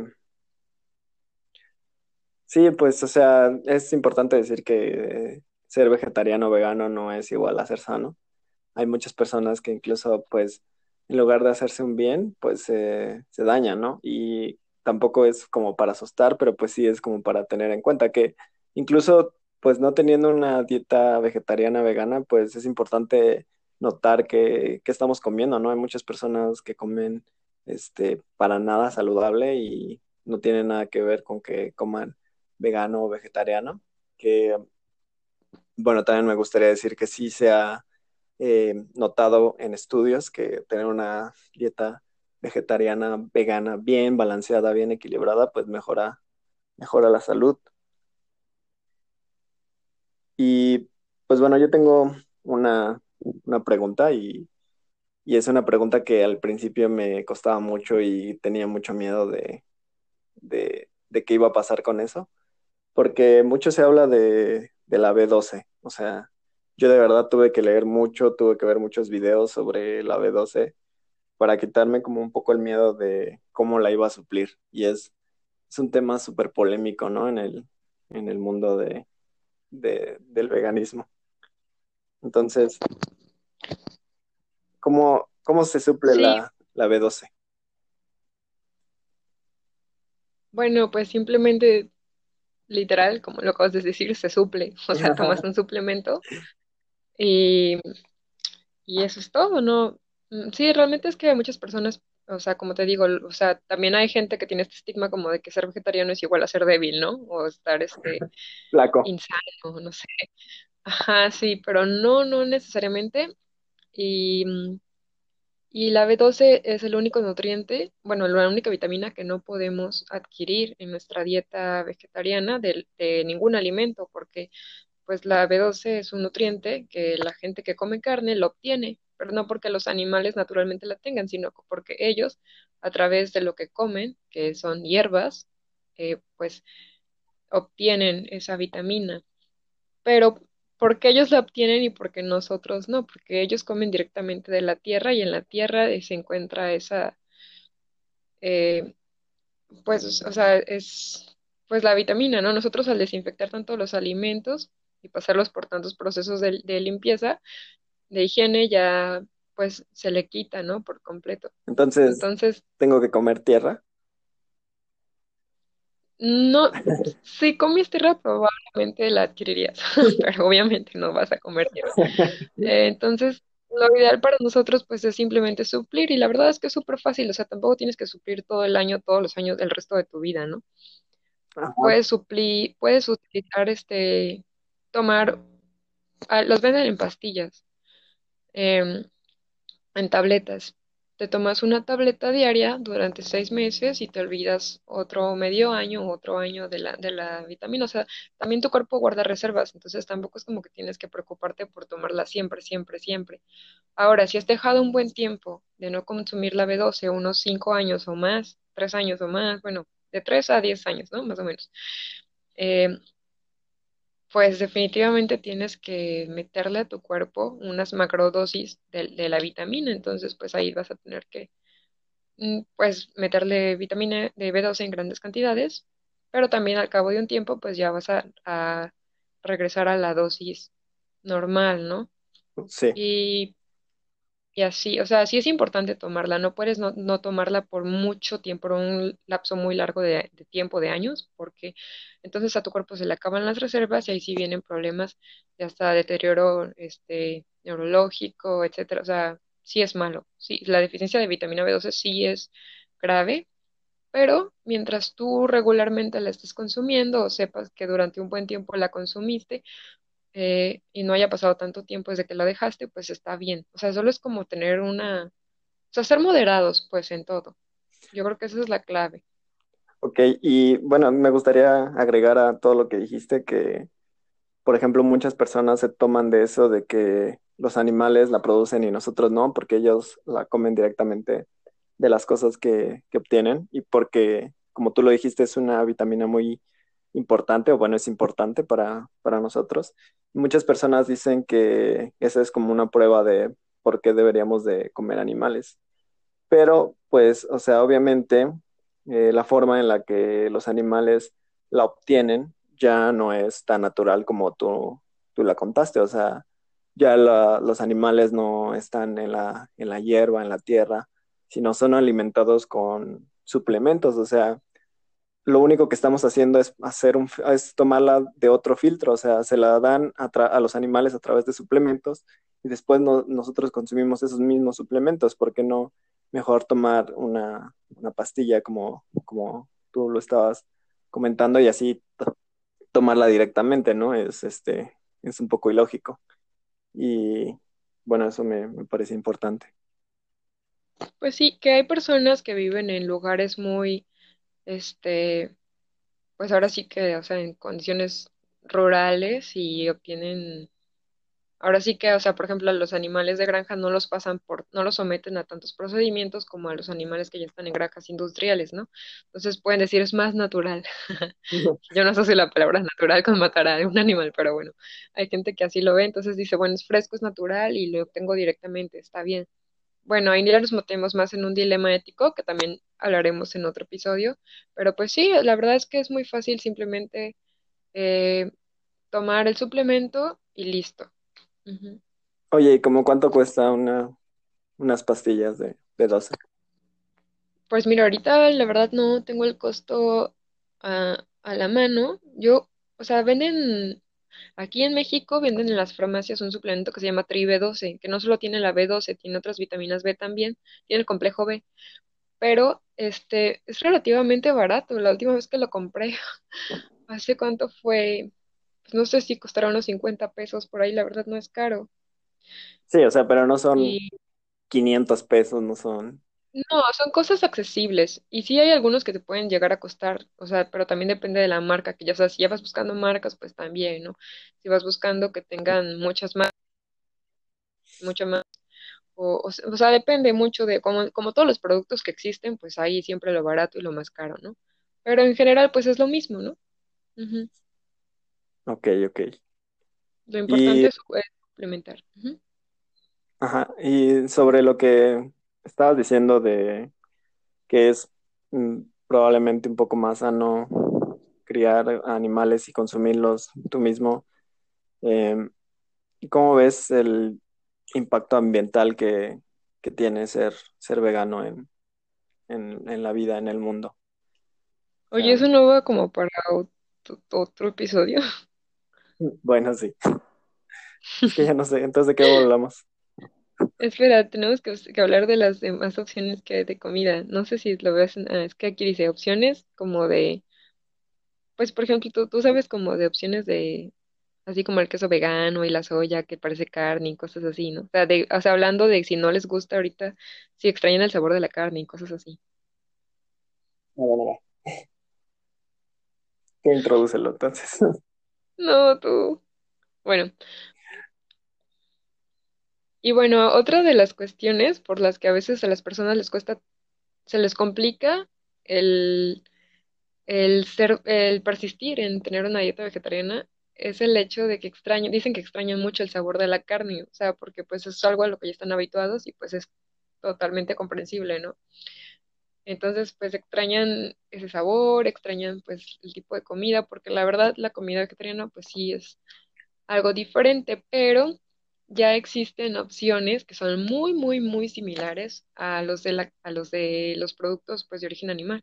sí, pues, o sea, es importante decir que eh, ser vegetariano o vegano no es igual a ser sano. Hay muchas personas que incluso, pues, en lugar de hacerse un bien, pues eh, se dañan, ¿no? Y tampoco es como para asustar, pero pues sí es como para tener en cuenta que incluso, pues, no teniendo una dieta vegetariana, vegana, pues es importante notar que, que estamos comiendo, ¿no? Hay muchas personas que comen, este, para nada saludable y no tiene nada que ver con que coman vegano o vegetariano, que, bueno, también me gustaría decir que sí sea eh, notado en estudios que tener una dieta vegetariana, vegana, bien balanceada, bien equilibrada, pues mejora, mejora la salud. Y pues bueno, yo tengo una, una pregunta y, y es una pregunta que al principio me costaba mucho y tenía mucho miedo de, de, de qué iba a pasar con eso, porque mucho se habla de, de la b doce. O sea, yo de verdad tuve que leer mucho, tuve que ver muchos videos sobre la b doce para quitarme como un poco el miedo de cómo la iba a suplir. Y es, es un tema súper polémico, ¿no? En el, en el mundo de, de- del veganismo. Entonces, ¿cómo, cómo se suple Sí, la, la b doce? bueno, pues simplemente, literal, como lo acabas de decir, se suple. O sea, tomas un suplemento y, y eso es todo, ¿no? Mm, Sí, realmente es que muchas personas, o sea, como te digo, o sea, también hay gente que tiene este estigma como de que ser vegetariano es igual a ser débil, ¿no? O estar, este, Flaco. insano, no sé. Ajá, sí, pero no, no necesariamente. Y, mm, y la b doce es el único nutriente, bueno, la única vitamina que no podemos adquirir en nuestra dieta vegetariana de, de ningún alimento, porque pues la b doce es un nutriente que la gente que come carne lo obtiene, pero no porque los animales naturalmente la tengan, sino porque ellos, a través de lo que comen, que son hierbas, eh, pues obtienen esa vitamina. Pero ¿por qué ellos la obtienen y por qué nosotros no? Porque ellos comen directamente de la tierra y en la tierra eh, se encuentra esa, eh, pues, o sea, es pues la vitamina, ¿no? Nosotros al desinfectar tanto los alimentos y pasarlos por tantos procesos de, de limpieza, de higiene, ya pues se le quita, ¿no? Por completo. Entonces, Entonces, tengo que comer tierra. no, si comiste tierra, probablemente la adquirirías, pero obviamente no vas a comer tierra. Eh, entonces, lo ideal para nosotros pues es simplemente suplir y la verdad es que es súper fácil, o sea, tampoco tienes que suplir todo el año, todos los años, el resto de tu vida, ¿no? Ajá. Puedes suplir, puedes utilizar este, tomar, ah, los venden en pastillas, em, en tabletas. Te tomas una tableta diaria durante seis meses y te olvidas otro medio año o otro año de la, de la vitamina. O sea, también tu cuerpo guarda reservas, entonces tampoco es como que tienes que preocuparte por tomarla siempre, siempre, siempre. Ahora, si has dejado un buen tiempo de no consumir la b doce, unos cinco años o más, tres años o más, bueno, de tres a diez años, ¿no? Más o menos. eh, pues definitivamente tienes que meterle a tu cuerpo unas macrodosis de, de la vitamina, entonces pues ahí vas a tener que, mm, pues meterle vitamina de b doce en grandes cantidades, pero también al cabo de un tiempo pues ya vas a, a regresar a la dosis normal, ¿no? Sí. Y así, o sea, sí es importante tomarla, no puedes no, no tomarla por mucho tiempo, por un lapso muy largo de, de tiempo, de años, porque entonces a tu cuerpo se le acaban las reservas y ahí sí vienen problemas de hasta deterioro este, neurológico, etcétera. O sea, sí es malo. Sí, la deficiencia de vitamina B doce sí es grave, pero mientras tú regularmente la estés consumiendo o sepas que durante un buen tiempo la consumiste, eh, y no haya pasado tanto tiempo desde que la dejaste, pues está bien. O sea, solo es como tener una, o sea, ser moderados, pues, en todo. Yo creo que esa es la clave. Ok, y bueno, me gustaría agregar a todo lo que dijiste que, por ejemplo, muchas personas se toman de eso de que los animales la producen y nosotros no, porque ellos la comen directamente de las cosas que, que obtienen y porque, como tú lo dijiste, es una vitamina muy importante, o bueno, es importante para, para nosotros. Muchas personas dicen que esa es como una prueba de por qué deberíamos de comer animales. Pero, pues, o sea, obviamente, eh, la forma en la que los animales la obtienen ya no es tan natural como tú, tú la contaste. O sea, ya la- los animales no están en la, en la hierba, en la tierra, sino son alimentados con suplementos. O sea, lo único que estamos haciendo es hacer un, es tomarla de otro filtro. O sea, se la dan a, tra- a los animales a través de suplementos y después no- nosotros consumimos esos mismos suplementos. ¿Por qué no mejor tomar una, una pastilla como, como tú lo estabas comentando y así to- tomarla directamente, ¿no? Es, este, es un poco ilógico. Y bueno, eso me, me parece importante. Pues sí, que hay personas que viven en lugares muy, este, pues ahora sí que, o sea, en condiciones rurales y obtienen. Ahora sí que, o sea, por ejemplo, a los animales de granja no los pasan por, no los someten a tantos procedimientos como a los animales que ya están en granjas industriales, ¿no? Entonces pueden decir es más natural. Yo no asocio la palabra natural con matar a un animal, pero bueno, hay gente que así lo ve, entonces dice, bueno, es fresco, es natural y lo obtengo directamente, está bien. Bueno, ahí ya nos metemos más en un dilema ético, que también hablaremos en otro episodio, pero pues sí, la verdad es que es muy fácil simplemente eh, tomar el suplemento y listo. Ujú. Oye, ¿y cómo cuánto cuesta una, unas pastillas de, de doce? Pues mira, ahorita la verdad no tengo el costo a, a la mano. Yo, o sea, venden, aquí en México venden en las farmacias un suplemento que se llama Tri B doce, que no solo tiene la B doce, tiene otras vitaminas B también, tiene el complejo B, pero este es relativamente barato. La última vez que lo compré, ¿hace cuánto fue? Pues no sé si costará unos cincuenta pesos por ahí, la verdad no es caro. Sí, o sea, pero no son Y quinientos pesos, no son. no, son cosas accesibles y sí hay algunos que te pueden llegar a costar, o sea, pero también depende de la marca, que ya sabes, si ya vas buscando marcas, pues también, ¿no? Si vas buscando que tengan muchas más, mucho más, o, o, se- o sea, depende mucho de, como, como todos los productos que existen, pues hay siempre lo barato y lo más caro, ¿no? Pero en general, pues es lo mismo, ¿no? Ujú. Ok, ok. Lo importante Y, es eh, suplementar. Ujú. ajá, y sobre lo que estabas diciendo de que es mm, probablemente un poco más sano criar animales y consumirlos tú mismo, eh, ¿cómo ves el impacto ambiental que, que tiene ser, ser vegano en, en, en la vida, en el mundo? O Oye, sea, eso no va como para otro, otro episodio. bueno, sí. Es que ya no sé, entonces ¿de qué hablamos? Espera, tenemos que, que hablar de las demás opciones que hay de comida. No sé si lo ves, en- ah, es que aquí dice opciones como de, pues por ejemplo, tú, tú sabes como de opciones de, así como el queso vegano y la soya que parece carne y cosas así, ¿no? O sea, de, o sea, hablando de si no les gusta ahorita, si extrañan el sabor de la carne y cosas así. No, no, no. Tú introdúcelo, entonces. No, tú. Bueno, y bueno, otra de las cuestiones por las que a veces a las personas les cuesta, se les complica el El ser, el persistir en tener una dieta vegetariana es el hecho de que extrañan, dicen que extrañan mucho el sabor de la carne, o sea, porque pues es algo a lo que ya están habituados y pues es totalmente comprensible, ¿no? Entonces, pues extrañan ese sabor, extrañan pues el tipo de comida, porque la verdad la comida vegetariana pues sí es algo diferente, pero ya existen opciones que son muy, muy, muy similares a los de la, a los de los productos pues de origen animal.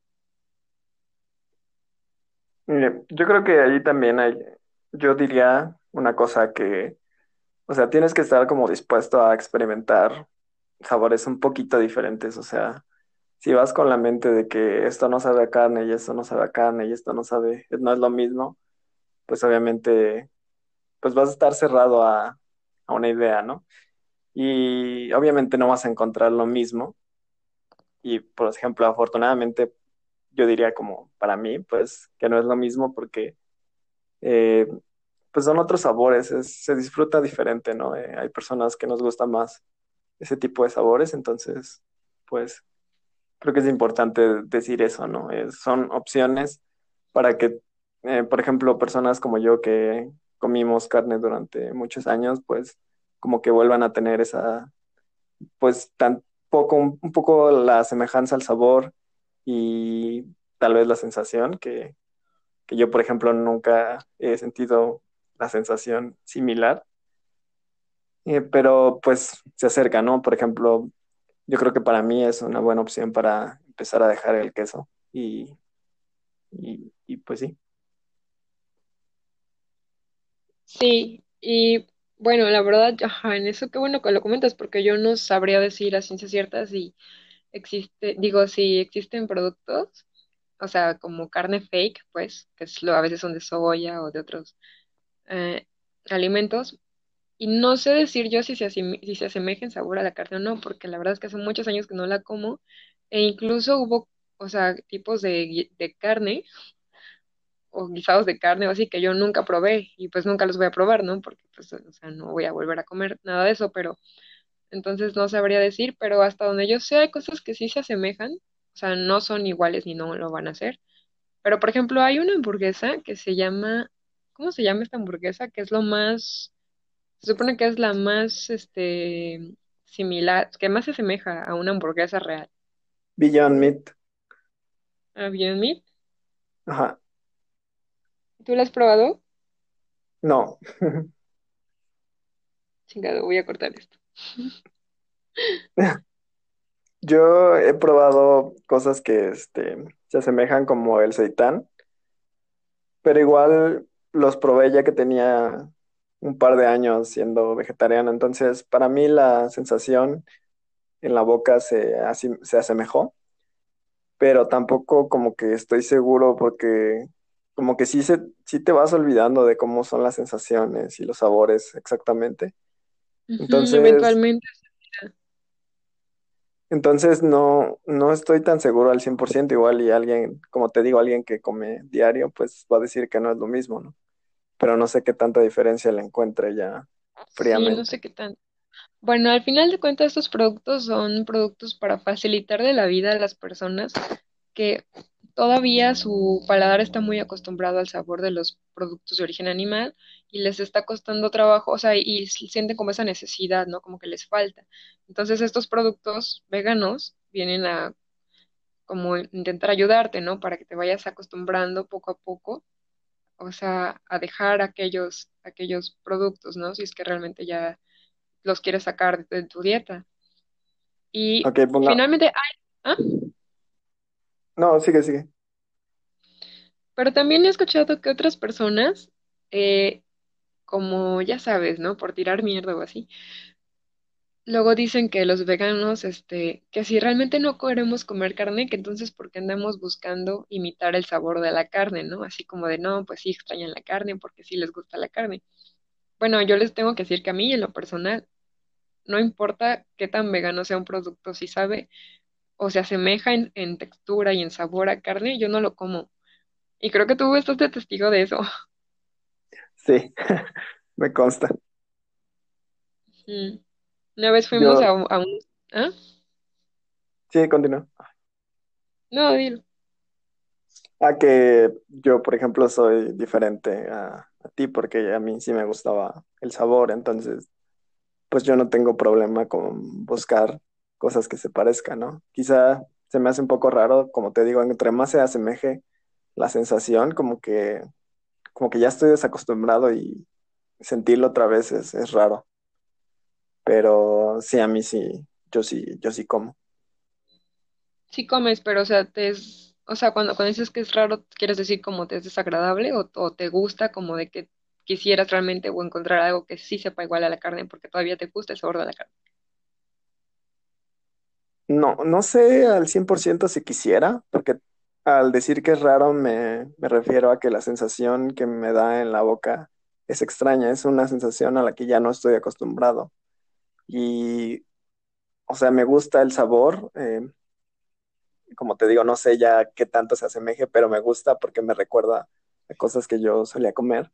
Mire, yo creo que ahí también hay, yo diría una cosa que, o sea, tienes que estar como dispuesto a experimentar sabores un poquito diferentes, o sea, si vas con la mente de que esto no sabe a carne y esto no sabe a carne y esto no sabe, no es lo mismo, pues obviamente, pues vas a estar cerrado a, a una idea, ¿no? Y obviamente no vas a encontrar lo mismo. Y, por ejemplo, afortunadamente, yo diría como para mí, pues que no es lo mismo porque eh, pues son otros sabores, es- se disfruta diferente, ¿no? Eh, hay personas que nos gusta más ese tipo de sabores, entonces, pues creo que es importante decir eso, ¿no? Eh, son opciones para que, eh, por ejemplo, personas como yo que comimos carne durante muchos años, pues como que vuelvan a tener esa, pues tan poco, un, un poco la semejanza al sabor y tal vez la sensación que, que yo, por ejemplo, nunca he sentido la sensación similar. Eh, pero pues se acerca, ¿no? Por ejemplo, yo creo que para mí es una buena opción para empezar a dejar el queso y, y, y pues sí. Sí, y bueno, la verdad, ajá, en eso qué bueno que lo comentas, porque yo no sabría decir a ciencia cierta si existe, digo, si existen productos, o sea, como carne fake, pues, que es lo, a veces son de soya o de otros eh, alimentos, y no sé decir yo si se, asime- si se asemeja en sabor a la carne o no, porque la verdad es que hace muchos años que no la como, e incluso hubo, o sea, tipos de, gui- de carne o guisados de carne o así que yo nunca probé y pues nunca los voy a probar, ¿no? Porque pues, o sea, no voy a volver a comer nada de eso, pero entonces no sabría decir, pero hasta donde yo sé hay cosas que sí se asemejan, o sea, no son iguales ni no lo van a hacer. Pero por ejemplo, hay una hamburguesa que se llama, ¿cómo se llama esta hamburguesa? Que es lo más, se supone que es la más, este, similar, que más se asemeja a una hamburguesa real. Beyond Meat, ¿A Beyond Meat? ajá, ¿Tú la has probado? no. Chingado, voy a cortar esto. Yo he probado cosas que este, se asemejan como el seitán, pero igual los probé ya que tenía un par de años siendo vegetariano, entonces para mí la sensación en la boca se, asim- se asemejó, pero tampoco como que estoy seguro porque como que sí, se, sí te vas olvidando de cómo son las sensaciones y los sabores exactamente. Ujú, Entonces, eventualmente. entonces no, no estoy tan seguro al cien por ciento igual y alguien, como te digo, alguien que come diario, pues va a decir que no es lo mismo, ¿no? Pero no sé qué tanta diferencia le encuentre ya Sí, no fríamente. sé qué tan. Bueno, al final de cuentas, estos productos son productos para facilitarle la vida a las personas que todavía su paladar está muy acostumbrado al sabor de los productos de origen animal y les está costando trabajo, o sea, y s- sienten como esa necesidad, ¿no? Como que les falta. Entonces, estos productos veganos vienen a como intentar ayudarte, ¿no? Para que te vayas acostumbrando poco a poco, o sea, a dejar aquellos, aquellos productos, ¿no? Si es que realmente ya los quieres sacar de tu dieta. Y Ok, ponga. finalmente, hay, ¿ah? No, sigue, sigue. Pero también he escuchado que otras personas, eh, como ya sabes, ¿no? Por tirar mierda o así, luego dicen que los veganos, este, que si realmente no queremos comer carne, que entonces porque andamos buscando imitar el sabor de la carne, ¿no? Así como de, no, pues sí extrañan la carne porque sí les gusta la carne. Bueno, yo les tengo que decir que a mí, en lo personal, no importa qué tan vegano sea un producto, si sabe o se asemeja en, en textura y en sabor a carne, yo no lo como. Y creo que tú estás de testigo de eso. Sí, me consta. Mm. Una vez fuimos Yo, a un, a un- ¿Ah? sí, continúo. No, dilo. A que yo, por ejemplo, soy diferente a, a ti porque a mí sí me gustaba el sabor, entonces, pues yo no tengo problema con buscar cosas que se parezcan, ¿no? Quizá se me hace un poco raro, como te digo, entre más se asemeje la sensación, como que, como que ya estoy desacostumbrado y sentirlo otra vez es, es raro. pero sí, a mí sí, yo sí, yo sí como. Sí comes, pero o sea, te es, o sea, cuando, cuando dices que es raro, ¿quieres decir como te es desagradable o, o te gusta como de que quisieras realmente o encontrar algo que sí sepa igual a la carne porque todavía te gusta el sabor de la carne? No, no sé al cien por ciento si quisiera, porque al decir que es raro me, me refiero a que la sensación que me da en la boca es extraña, es una sensación a la que ya no estoy acostumbrado. Y, o sea, me gusta el sabor, eh, como te digo, no sé ya qué tanto se asemeje, pero me gusta porque me recuerda a cosas que yo solía comer,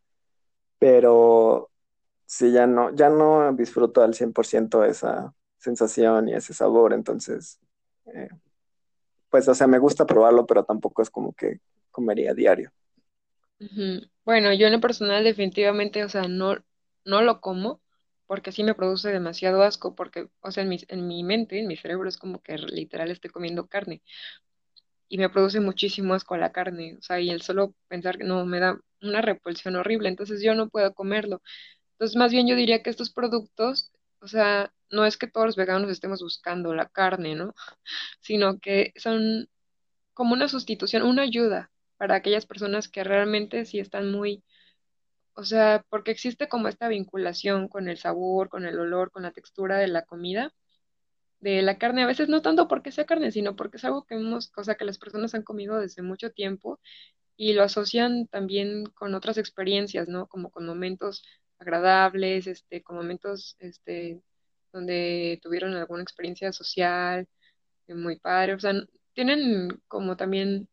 pero sí, ya no, ya no disfruto al cien por ciento esa sensación y ese sabor, entonces... eh, pues, o sea, me gusta probarlo, pero tampoco es como que comería diario. Ujú. Bueno, yo en lo personal definitivamente, o sea, no, no lo como porque sí me produce demasiado asco, porque, o sea, en mi, en mi mente, en mi cerebro es como que literal estoy comiendo carne y me produce muchísimo asco a la carne, o sea, y el solo pensar que no me da una repulsión horrible, entonces yo no puedo comerlo. Entonces, más bien yo diría que estos productos, o sea, no es que todos los veganos estemos buscando la carne, ¿no? Sino que son como una sustitución, una ayuda para aquellas personas que realmente sí están muy, o sea, porque existe como esta vinculación con el sabor, con el olor, con la textura de la comida, de la carne, a veces no tanto porque sea carne, sino porque es algo que hemos, o sea, que las personas han comido desde mucho tiempo y lo asocian también con otras experiencias, ¿no? Como con momentos agradables, este, con momentos, este, donde tuvieron alguna experiencia social eh, muy padre, o sea, tienen como también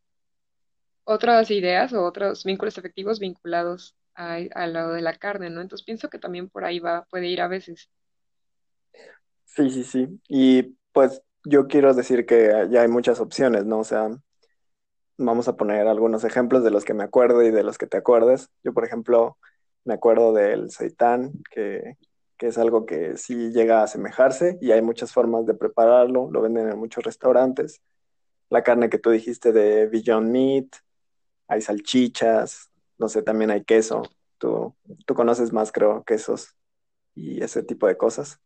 otras ideas o otros vínculos afectivos vinculados a, a lo de la carne, ¿no? Entonces pienso que también por ahí va, puede ir a veces. Sí, sí, sí. Y pues yo quiero decir que ya hay muchas opciones, ¿no? O sea, vamos a poner algunos ejemplos de los que me acuerdo y de los que te acuerdes. Yo, por ejemplo, me acuerdo del seitán, que, que es algo que sí llega a asemejarse y hay muchas formas de prepararlo, lo venden en muchos restaurantes. La carne que tú dijiste de Beyond Meat, hay salchichas, no sé, también hay queso. Tú, tú conoces más, creo, quesos y ese tipo de cosas.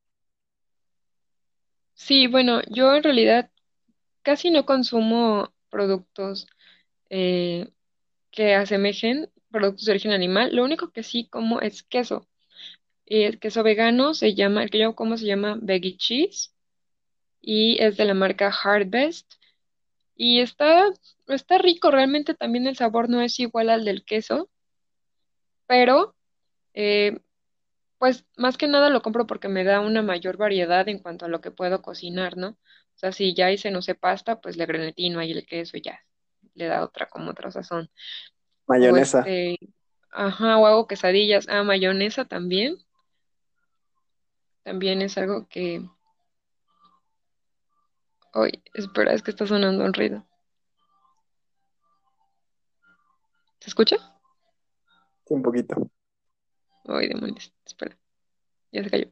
Sí, bueno, yo en realidad casi no consumo productos eh, que asemejen productos de origen animal. Lo único que sí como es queso. Y el queso vegano se llama, el que yo como se llama Veggie Cheese y es de la marca Harvest. Y está, está rico, realmente también el sabor no es igual al del queso, pero eh, pues más que nada lo compro porque me da una mayor variedad en cuanto a lo que puedo cocinar, ¿no? O sea, si ya hice, no sé, pasta, pues le granetino ahí el queso y ya, le da otra como otra sazón. O Mayonesa. este, ajá, o hago quesadillas. Ah, mayonesa también, también es algo que, oye, espera, es que está sonando un ruido. ¿Se escucha? Sí, un poquito. Ay, demonios, espera, ya se cayó.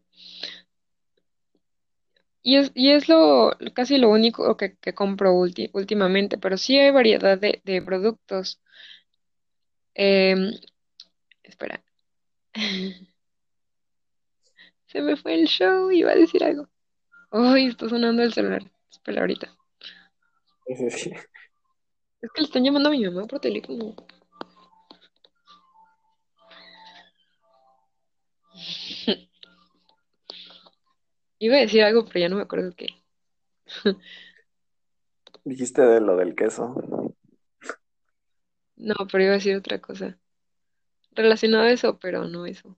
Y es, y es lo casi lo único que, que compro ulti- últimamente, pero sí hay variedad de, de productos. Em, espera. Se me fue el show, iba a decir algo. Uy, está sonando el celular. Espera ahorita. Sí, sí, sí. Es que le están llamando a mi mamá por teléfono. Iba a decir algo, pero ya no me acuerdo qué. Dijiste de lo del queso. No, pero iba a decir otra cosa. Relacionado a eso, pero no eso.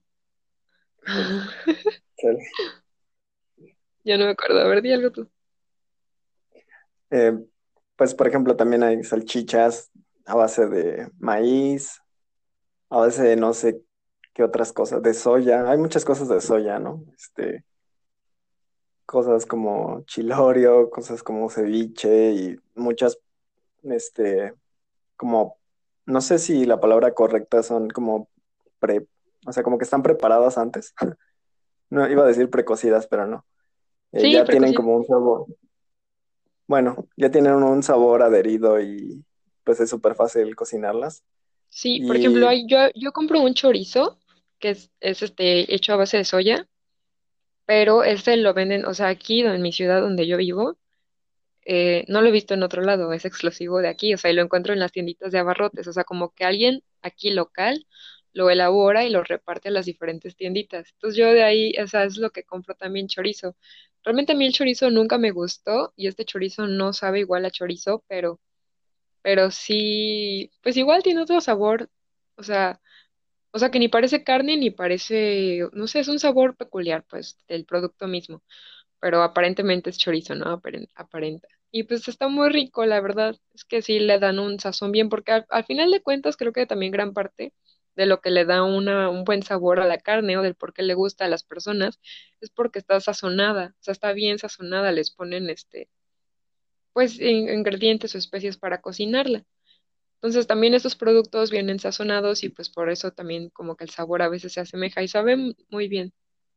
Chale. Ya no me acuerdo. A ver, di algo tú. Eh, pues, por ejemplo, también hay salchichas a base de maíz, a base de no sé qué otras cosas, de soya. Hay muchas cosas de soya, ¿no? Este, cosas como chilorio, cosas como ceviche y muchas, este, como, no sé si la palabra correcta son como pre, o sea, como que están preparadas antes. No, iba a decir precocidas, pero no. Eh, Sí, ya tienen precocido. como un sabor. Bueno, ya tienen un sabor adherido y pues es súper fácil cocinarlas. Sí, por ejemplo, Y hay, yo, yo compro un chorizo que es, es este hecho a base de soya, pero este lo venden, o sea, aquí en mi ciudad donde yo vivo, eh, no lo he visto en otro lado, es exclusivo de aquí, o sea, y lo encuentro en las tienditas de abarrotes, o sea, como que alguien aquí local lo elabora y lo reparte a las diferentes tienditas. Entonces yo de ahí, o sea, es lo que compro también chorizo. Realmente a mí el chorizo nunca me gustó y este chorizo no sabe igual a chorizo, pero, pero sí, pues igual tiene otro sabor, o sea, o sea que ni parece carne ni parece, no sé, es un sabor peculiar, pues, del producto mismo, pero aparentemente es chorizo, ¿no? Aparen- Aparenta. Y pues está muy rico, la verdad, es que sí le dan un sazón bien, porque al, al final de cuentas creo que también gran parte de lo que le da una, un buen sabor a la carne o del por qué le gusta a las personas es porque está sazonada, o sea, está bien sazonada, les ponen este, pues in- ingredientes o especies para cocinarla. Entonces también estos productos vienen sazonados y pues por eso también como que el sabor a veces se asemeja y sabe muy bien.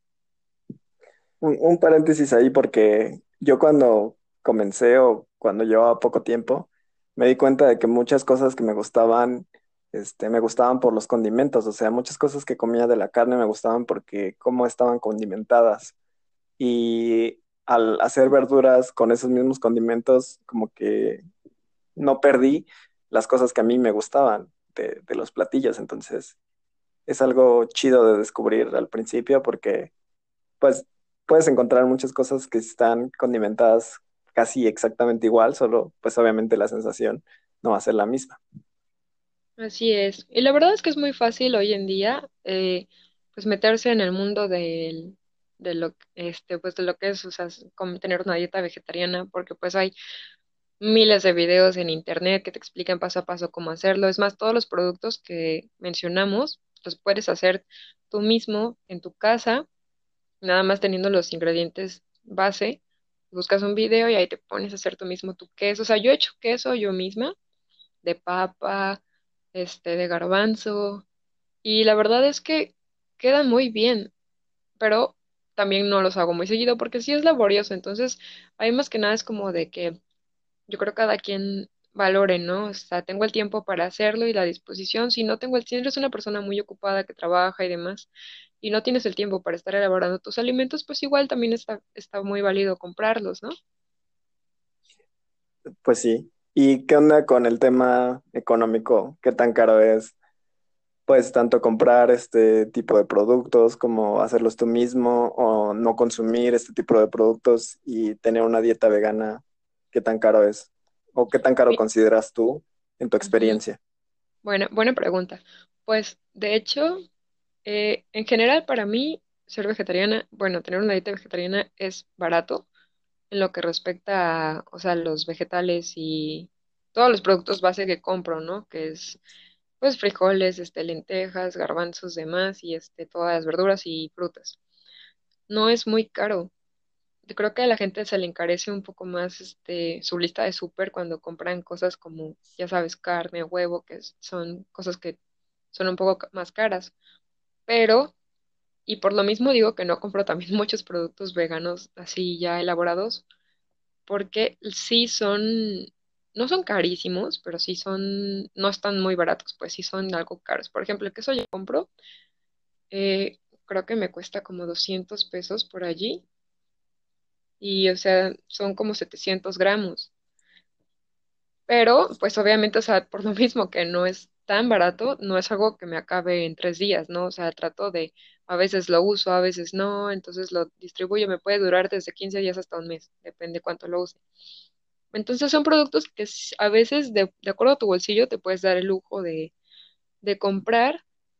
Un, un paréntesis ahí porque yo cuando comencé o cuando llevaba poco tiempo, me di cuenta de que muchas cosas que me gustaban, este, me gustaban por los condimentos, o sea, muchas cosas que comía de la carne me gustaban porque cómo estaban condimentadas. Y al hacer verduras con esos mismos condimentos, como que no perdí las cosas que a mí me gustaban de, de los platillos. Entonces, es algo chido de descubrir al principio porque pues puedes encontrar muchas cosas que están condimentadas casi exactamente igual, solo pues obviamente la sensación no va a ser la misma. Así es. Y la verdad es que es muy fácil hoy en día, eh, pues meterse en el mundo del, de lo, este, pues de lo que es, o sea, s- como tener una dieta vegetariana, porque pues hay miles de videos en internet que te explican paso a paso cómo hacerlo. Es más, todos los productos que mencionamos los puedes hacer tú mismo en tu casa, nada más teniendo los ingredientes base. Buscas un video y ahí te pones a hacer tú mismo tu queso. O sea, yo he hecho queso yo misma de papa, este, de garbanzo, y la verdad es que quedan muy bien, pero también no los hago muy seguido porque sí es laborioso, entonces hay más que nada es como de que yo creo que cada quien valore, ¿no? O sea, tengo el tiempo para hacerlo y la disposición, si no tengo el, si eres una persona muy ocupada que trabaja y demás, y no tienes el tiempo para estar elaborando tus alimentos, pues igual también está, está muy válido comprarlos, ¿no? Pues sí. ¿Y qué onda con el tema económico? ¿Qué tan caro es? Pues tanto comprar este tipo de productos como hacerlos tú mismo o no consumir este tipo de productos y tener una dieta vegana, ¿qué tan caro es? ¿O qué tan caro Mi- consideras tú en tu Ujú. experiencia? Buena, buena pregunta. Pues, de hecho, Eh, en general, para mí, ser vegetariana, bueno, tener una dieta vegetariana es barato en lo que respecta a, o sea, los vegetales y todos los productos base que compro, ¿no? Que es, pues, frijoles, este, lentejas, garbanzos, demás, y este, todas las verduras y frutas. No es muy caro. Yo creo que a la gente se le encarece un poco más, este, su lista de súper cuando compran cosas como, ya sabes, carne, huevo, que es- son cosas que son un poco ca- más caras. Pero y por lo mismo digo que no compro también muchos productos veganos así ya elaborados, porque sí son, no son carísimos, pero sí son, no están muy baratos, pues sí son algo caros. Por ejemplo, el queso yo compro, eh, creo que me cuesta como doscientos pesos por allí, y o sea, son como setecientos gramos. Pero, pues obviamente, o sea, por lo mismo que no es tan barato, no es algo que me acabe en tres días, ¿no? O sea, trato de, a veces lo uso, a veces no, entonces lo distribuyo, me puede durar desde quince días hasta un mes, depende cuánto lo use. Entonces son productos que s- a veces, de, de acuerdo a tu bolsillo, te puedes dar el lujo de, de comprar,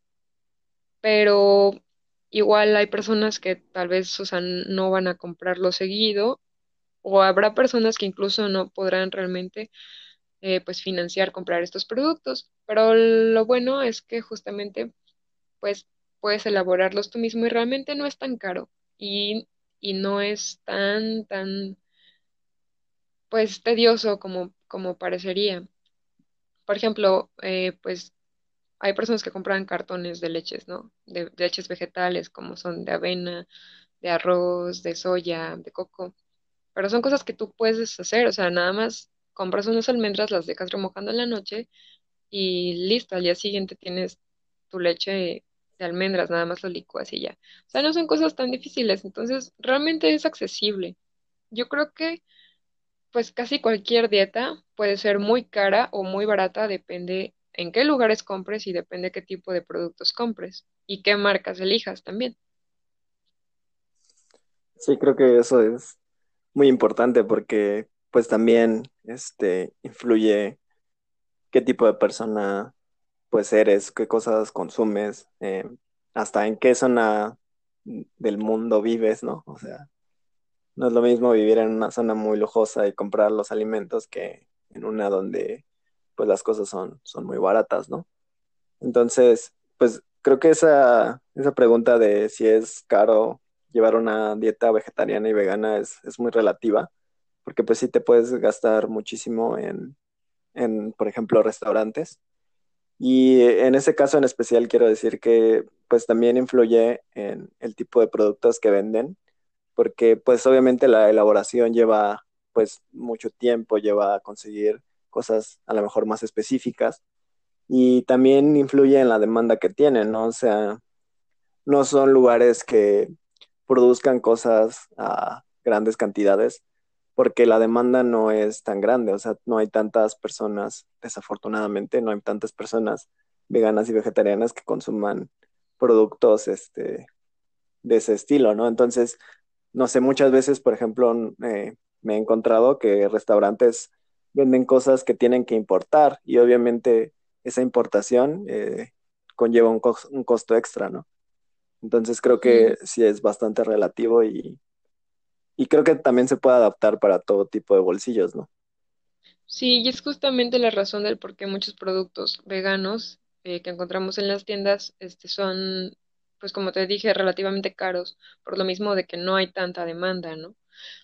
pero igual hay personas que tal vez, o sea, no van a comprarlo seguido, o habrá personas que incluso no podrán realmente eh, pues financiar comprar estos productos. Pero lo bueno es que justamente pues puedes elaborarlos tú mismo y realmente no es tan caro y, y no es tan, tan pues tedioso como, como parecería. Por ejemplo, eh, pues hay personas que compran cartones de leches, ¿no? De, de leches vegetales como son de avena, de arroz, de soya, de coco. Pero son cosas que tú puedes hacer, o sea, nada más compras unas almendras, las dejas remojando en la noche y listo, al día siguiente tienes tu leche, de almendras, nada más lo licuas y ya. O sea, no son cosas tan difíciles, entonces realmente es accesible. Yo creo que pues casi cualquier dieta puede ser muy cara o muy barata, depende en qué lugares compres y depende qué tipo de productos compres y qué marcas elijas también. Sí, creo que eso es muy importante porque pues también este influye qué tipo de persona pues eres, qué cosas consumes, eh, hasta en qué zona del mundo vives, ¿no? O sea, no es lo mismo vivir en una zona muy lujosa y comprar los alimentos que en una donde pues las cosas son, son muy baratas, ¿no? Entonces, pues creo que esa, esa pregunta de si es caro llevar una dieta vegetariana y vegana es, es muy relativa, porque pues sí te puedes gastar muchísimo en, en, por ejemplo, restaurantes. Y en ese caso en especial quiero decir que pues también influye en el tipo de productos que venden, porque pues obviamente la elaboración lleva pues mucho tiempo, lleva a conseguir cosas a lo mejor más específicas y también influye en la demanda que tienen, ¿no? O sea, no son lugares que produzcan cosas a grandes cantidades porque la demanda no es tan grande, o sea, no hay tantas personas, desafortunadamente, no hay tantas personas veganas y vegetarianas que consuman productos este, de ese estilo, ¿no? Entonces, no sé, muchas veces, por ejemplo, eh, me he encontrado que restaurantes venden cosas que tienen que importar y obviamente esa importación eh, conlleva un, cos- un costo extra, ¿no? Entonces creo Ujú. que sí es bastante relativo y, y creo que también se puede adaptar para todo tipo de bolsillos, ¿no? Sí, y es justamente la razón del por qué muchos productos veganos eh, que encontramos en las tiendas este, son, pues como te dije, relativamente caros, por lo mismo de que no hay tanta demanda, ¿no?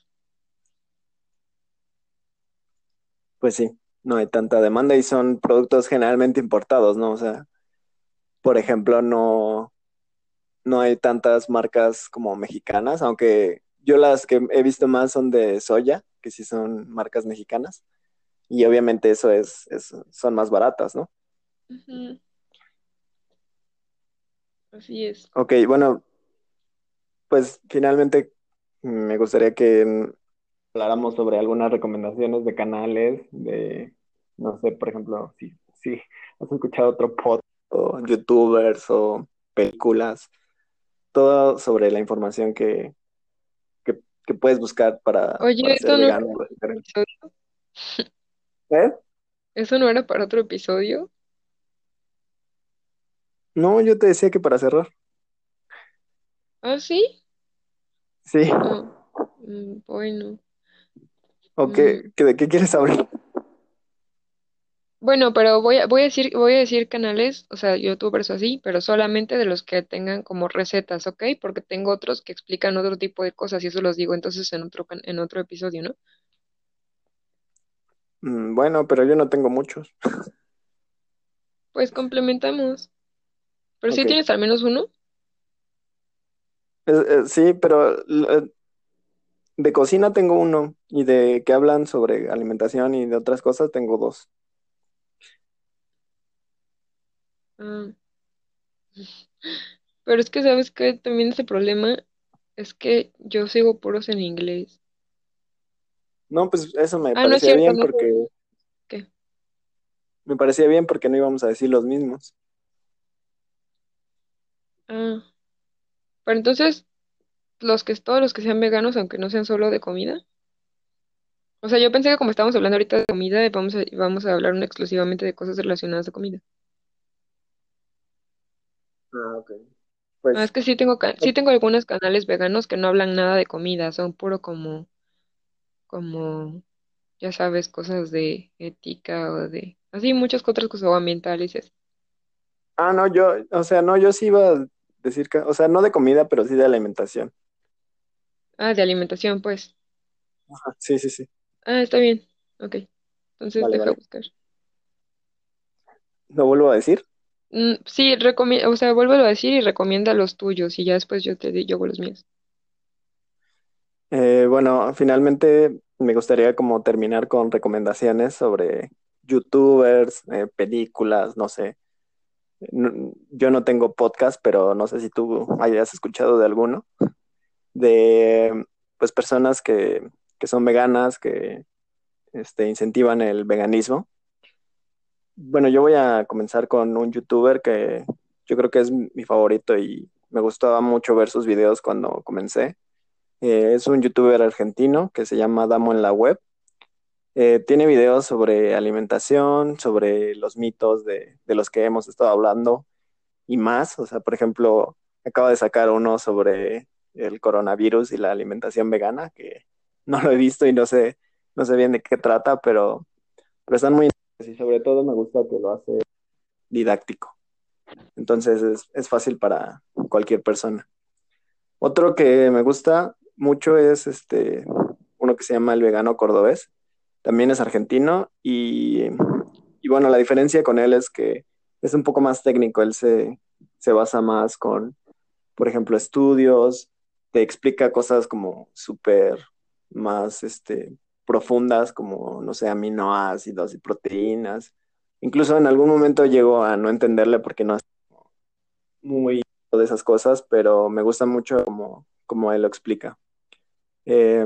Pues sí, no hay tanta demanda y son productos generalmente importados, ¿no? O sea, por ejemplo, no, no hay tantas marcas como mexicanas, aunque yo las que he visto más son de soya, que sí son marcas mexicanas, y obviamente eso es, es- son más baratas, ¿no? Ujú, así es. Ok, bueno, pues finalmente me gustaría que mm, habláramos sobre algunas recomendaciones de canales, de, no sé, por ejemplo, si, si has escuchado otro podcast o youtubers o películas, todo sobre la información que, que, que puedes buscar para, Oye, para ser ¿esto no era vegano o otro vegetariano. episodio? ¿Eh? ¿Eso no era para otro episodio? No, yo te decía que para cerrar. ¿Ah, sí? Sí. Ah, mm, bueno. ¿O Mm, qué, qué- de qué quieres hablar? bueno, pero voy a, voy a decir, voy a decir canales, o sea, youtubers o así, pero solamente de los que tengan como recetas, ¿ok? Porque tengo otros que explican otro tipo de cosas y eso los digo entonces en otro, can- en otro episodio, ¿no? Mm, bueno, pero yo no tengo muchos. Pues complementamos. Pero sí Ok. tienes al menos uno. Es- es- sí, pero eh, de cocina tengo uno y de que hablan sobre alimentación y de otras cosas tengo dos. Ah, pero es que, ¿sabes qué? También ese problema es que yo sigo puros en inglés. No, pues eso me Ah, no es parecía cierto, bien no sé porque qué. me parecía bien porque no íbamos a decir los mismos. Ah, pero entonces, los que, todos los que sean veganos, aunque no sean solo de comida. O sea, yo pensé que como estamos hablando ahorita de comida, vamos a, vamos a hablar una exclusivamente de cosas relacionadas a comida. Ah, ok. Ah, es Pues, que sí tengo, ca- sí tengo algunos canales veganos que no hablan nada de comida, son puro como, como, ya sabes, cosas de ética o de, así muchas otras cosas o ambientales. y así. ah, no, yo, o sea, no, yo sí iba a decir que, o sea, no de comida, pero sí de alimentación. Ah, de alimentación, pues. Ajá, sí, sí, sí. Ah, está bien. Ok. Entonces Vale, deja vale. buscar. ¿Lo vuelvo a decir? Mm, sí, recomienda, o sea, vuélvelo a decir y recomienda los tuyos y ya después yo te digo los míos. Eh, bueno, finalmente me gustaría como terminar con recomendaciones sobre youtubers, eh, películas, no sé. No- yo no tengo podcast, pero no sé si tú hayas escuchado de alguno, de pues personas que, que son veganas, que este, incentivan el veganismo. Bueno, yo voy a comenzar con un youtuber que yo creo que es mi favorito y me gustaba mucho ver sus videos cuando comencé. Eh, es un youtuber argentino que se llama Damo en la Web. Eh, tiene videos sobre alimentación, sobre los mitos de, de los que hemos estado hablando y más. O sea, por ejemplo, acaba de sacar uno sobre el coronavirus y la alimentación vegana, que no lo he visto y no sé, no sé bien de qué trata, pero, pero están muy interesantes y sobre todo me gusta que lo hace didáctico. Entonces es, es fácil para cualquier persona. Otro que me gusta mucho es este, uno que se llama El Vegano Cordobés. También es argentino y, y bueno, la diferencia con él es que es un poco más técnico. Él se, se basa más con, por ejemplo, estudios, te explica cosas como súper más este, profundas, como, no sé, aminoácidos y proteínas. Incluso en algún momento llego a no entenderle porque no es muy de esas cosas, pero me gusta mucho como, como él lo explica. Eh,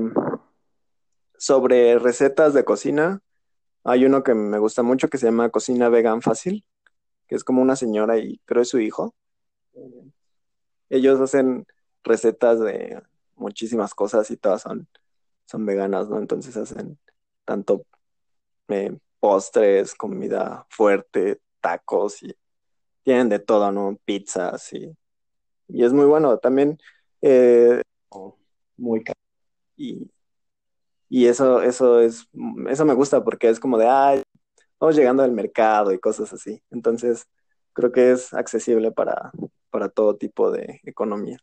Sobre recetas de cocina, hay uno que me gusta mucho que se llama Cocina Vegan Fácil, que es como una señora y creo es su hijo. Ellos hacen recetas de muchísimas cosas y todas son, son veganas, ¿no? Entonces hacen tanto eh, postres, comida fuerte, tacos y tienen de todo, ¿no? Pizzas y, y es muy bueno. También eh, muy caro. Y, y eso, eso es, eso me gusta porque es como de, ay, vamos llegando al mercado y cosas así. Entonces, creo que es accesible para, para todo tipo de economía.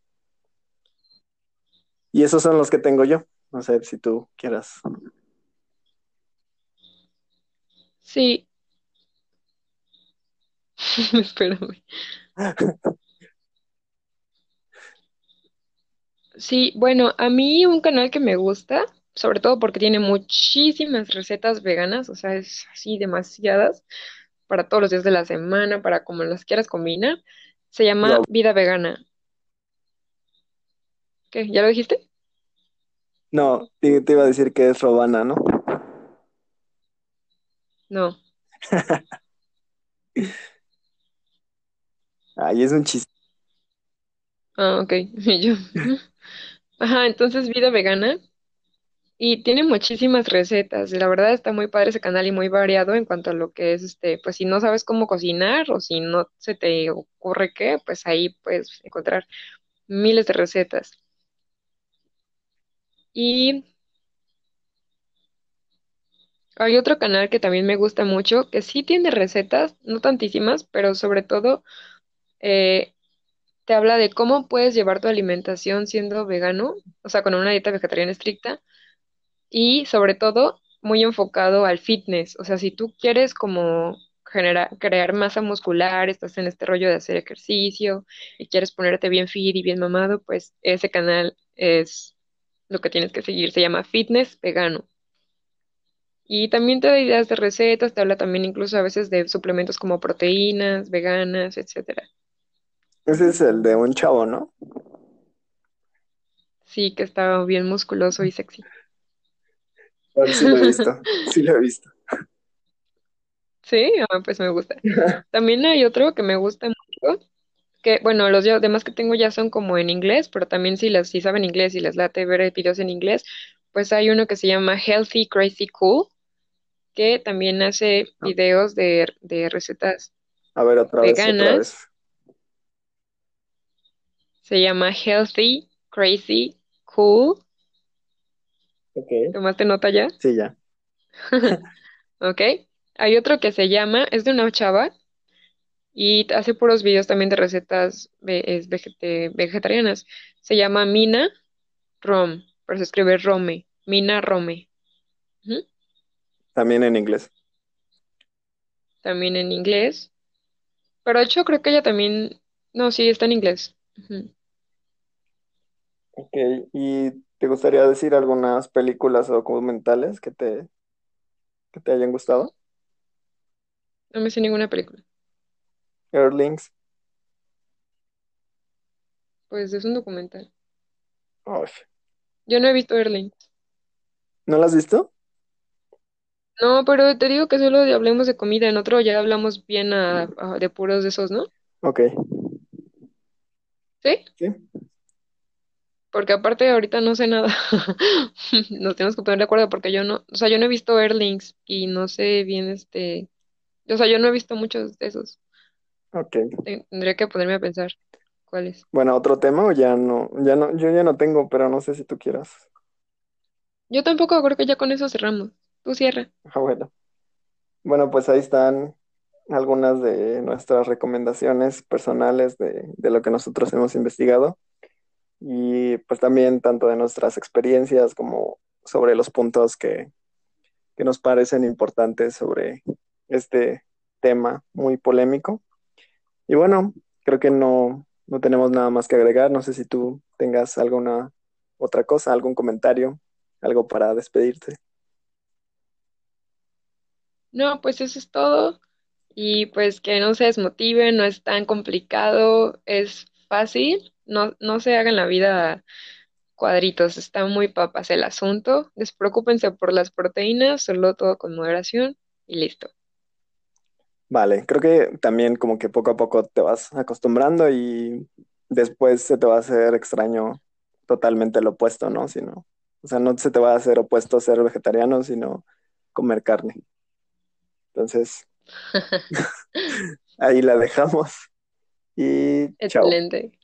Y esos son los que tengo yo. No sé si tú quieras. Sí, espérame. Sí, bueno, a mí un canal que me gusta, sobre todo porque tiene muchísimas recetas veganas, o sea, es así demasiadas, para todos los días de la semana, para como las quieras combinar, se llama Rob. Vida Vegana. ¿Qué? ¿Ya lo dijiste? No, te, te iba a decir que es Robana, ¿no? No. Ahí es un chiste. Ah, ok. Y yo. Ajá, entonces Vida Vegana. Y tiene muchísimas recetas. La verdad está muy padre ese canal y muy variado en cuanto a lo que es, este, pues si no sabes cómo cocinar o si no se te ocurre qué, pues ahí puedes encontrar miles de recetas. Y hay otro canal que también me gusta mucho, que sí tiene recetas, no tantísimas, pero sobre todo eh, te habla de cómo puedes llevar tu alimentación siendo vegano, o sea, con una dieta vegetariana estricta y sobre todo muy enfocado al fitness. O sea, si tú quieres como generar, crear masa muscular, estás en este rollo de hacer ejercicio y quieres ponerte bien fit y bien mamado, pues ese canal es lo que tienes que seguir. Se llama Fitness Vegano. Y también te da ideas de recetas, te habla también incluso a veces de suplementos como proteínas, veganas, etcétera. Ese es el de un chavo, ¿no? Sí, que está bien musculoso y sexy. A ver, sí lo he visto. Sí lo he visto. Sí, ah, pues me gusta. También hay otro que me gusta mucho, que bueno, los ya- demás que tengo ya son como en inglés, pero también si las, si saben inglés y les late ver videos en inglés, pues hay uno que se llama Healthy Crazy Cool, que también hace videos de, de recetas A ver, otra vez, otra vez. veganas. Se llama Healthy Crazy Cool. Ok. ¿Tomaste nota ya? Sí, ya. ¿Ok? Hay otro que se llama, es de una chava y hace puros videos también de recetas ve- es vegete- vegetarianas. Se llama Mina Rom, pero se escribe Rome. Mina Rome. Ujú. También en inglés. También en inglés. Pero de hecho creo que ella también, no, sí, está en inglés. Ujú. Ok. ¿Y te gustaría decir algunas películas o documentales que te, que te hayan gustado? No me sé ninguna película. Earthlings. Pues es un documental. Ay, Yo no he visto Erling. ¿no lo has visto? No, pero te digo que solo de- hablemos de comida. En otro ya hablamos bien a- a- de puros de esos, ¿no? Ok, ¿Sí? sí. Porque aparte ahorita no sé nada. Nos tenemos que poner de acuerdo porque yo no, o sea, yo no he visto Airlinks y no sé bien este, o sea, yo no he visto muchos de esos. Ok. Ten- Tendría que ponerme a pensar cuáles. Bueno, otro tema o ya no, ya no, yo ya no tengo, pero no sé si tú quieras. Yo tampoco creo que ya con eso cerramos. Tú cierra. Ah, bueno. Bueno, pues ahí están algunas de nuestras recomendaciones personales de, de lo que nosotros hemos investigado y pues también tanto de nuestras experiencias como sobre los puntos que, que nos parecen importantes sobre este tema muy polémico. Y bueno, creo que no, no tenemos nada más que agregar. No sé si tú tengas alguna otra cosa, algún comentario, algo para despedirte. No, pues eso es todo. Y pues que no se desmotiven, no es tan complicado, es fácil. No, no se hagan la vida cuadritos, está muy papas el asunto. Despreocúpense por las proteínas, solo todo con moderación y listo. Vale, creo que también como que poco a poco te vas acostumbrando y después se te va a hacer extraño totalmente lo opuesto, ¿no? Sino, o sea, no se te va a hacer opuesto ser vegetariano, sino comer carne. Entonces, ahí la dejamos y chao. Excelente.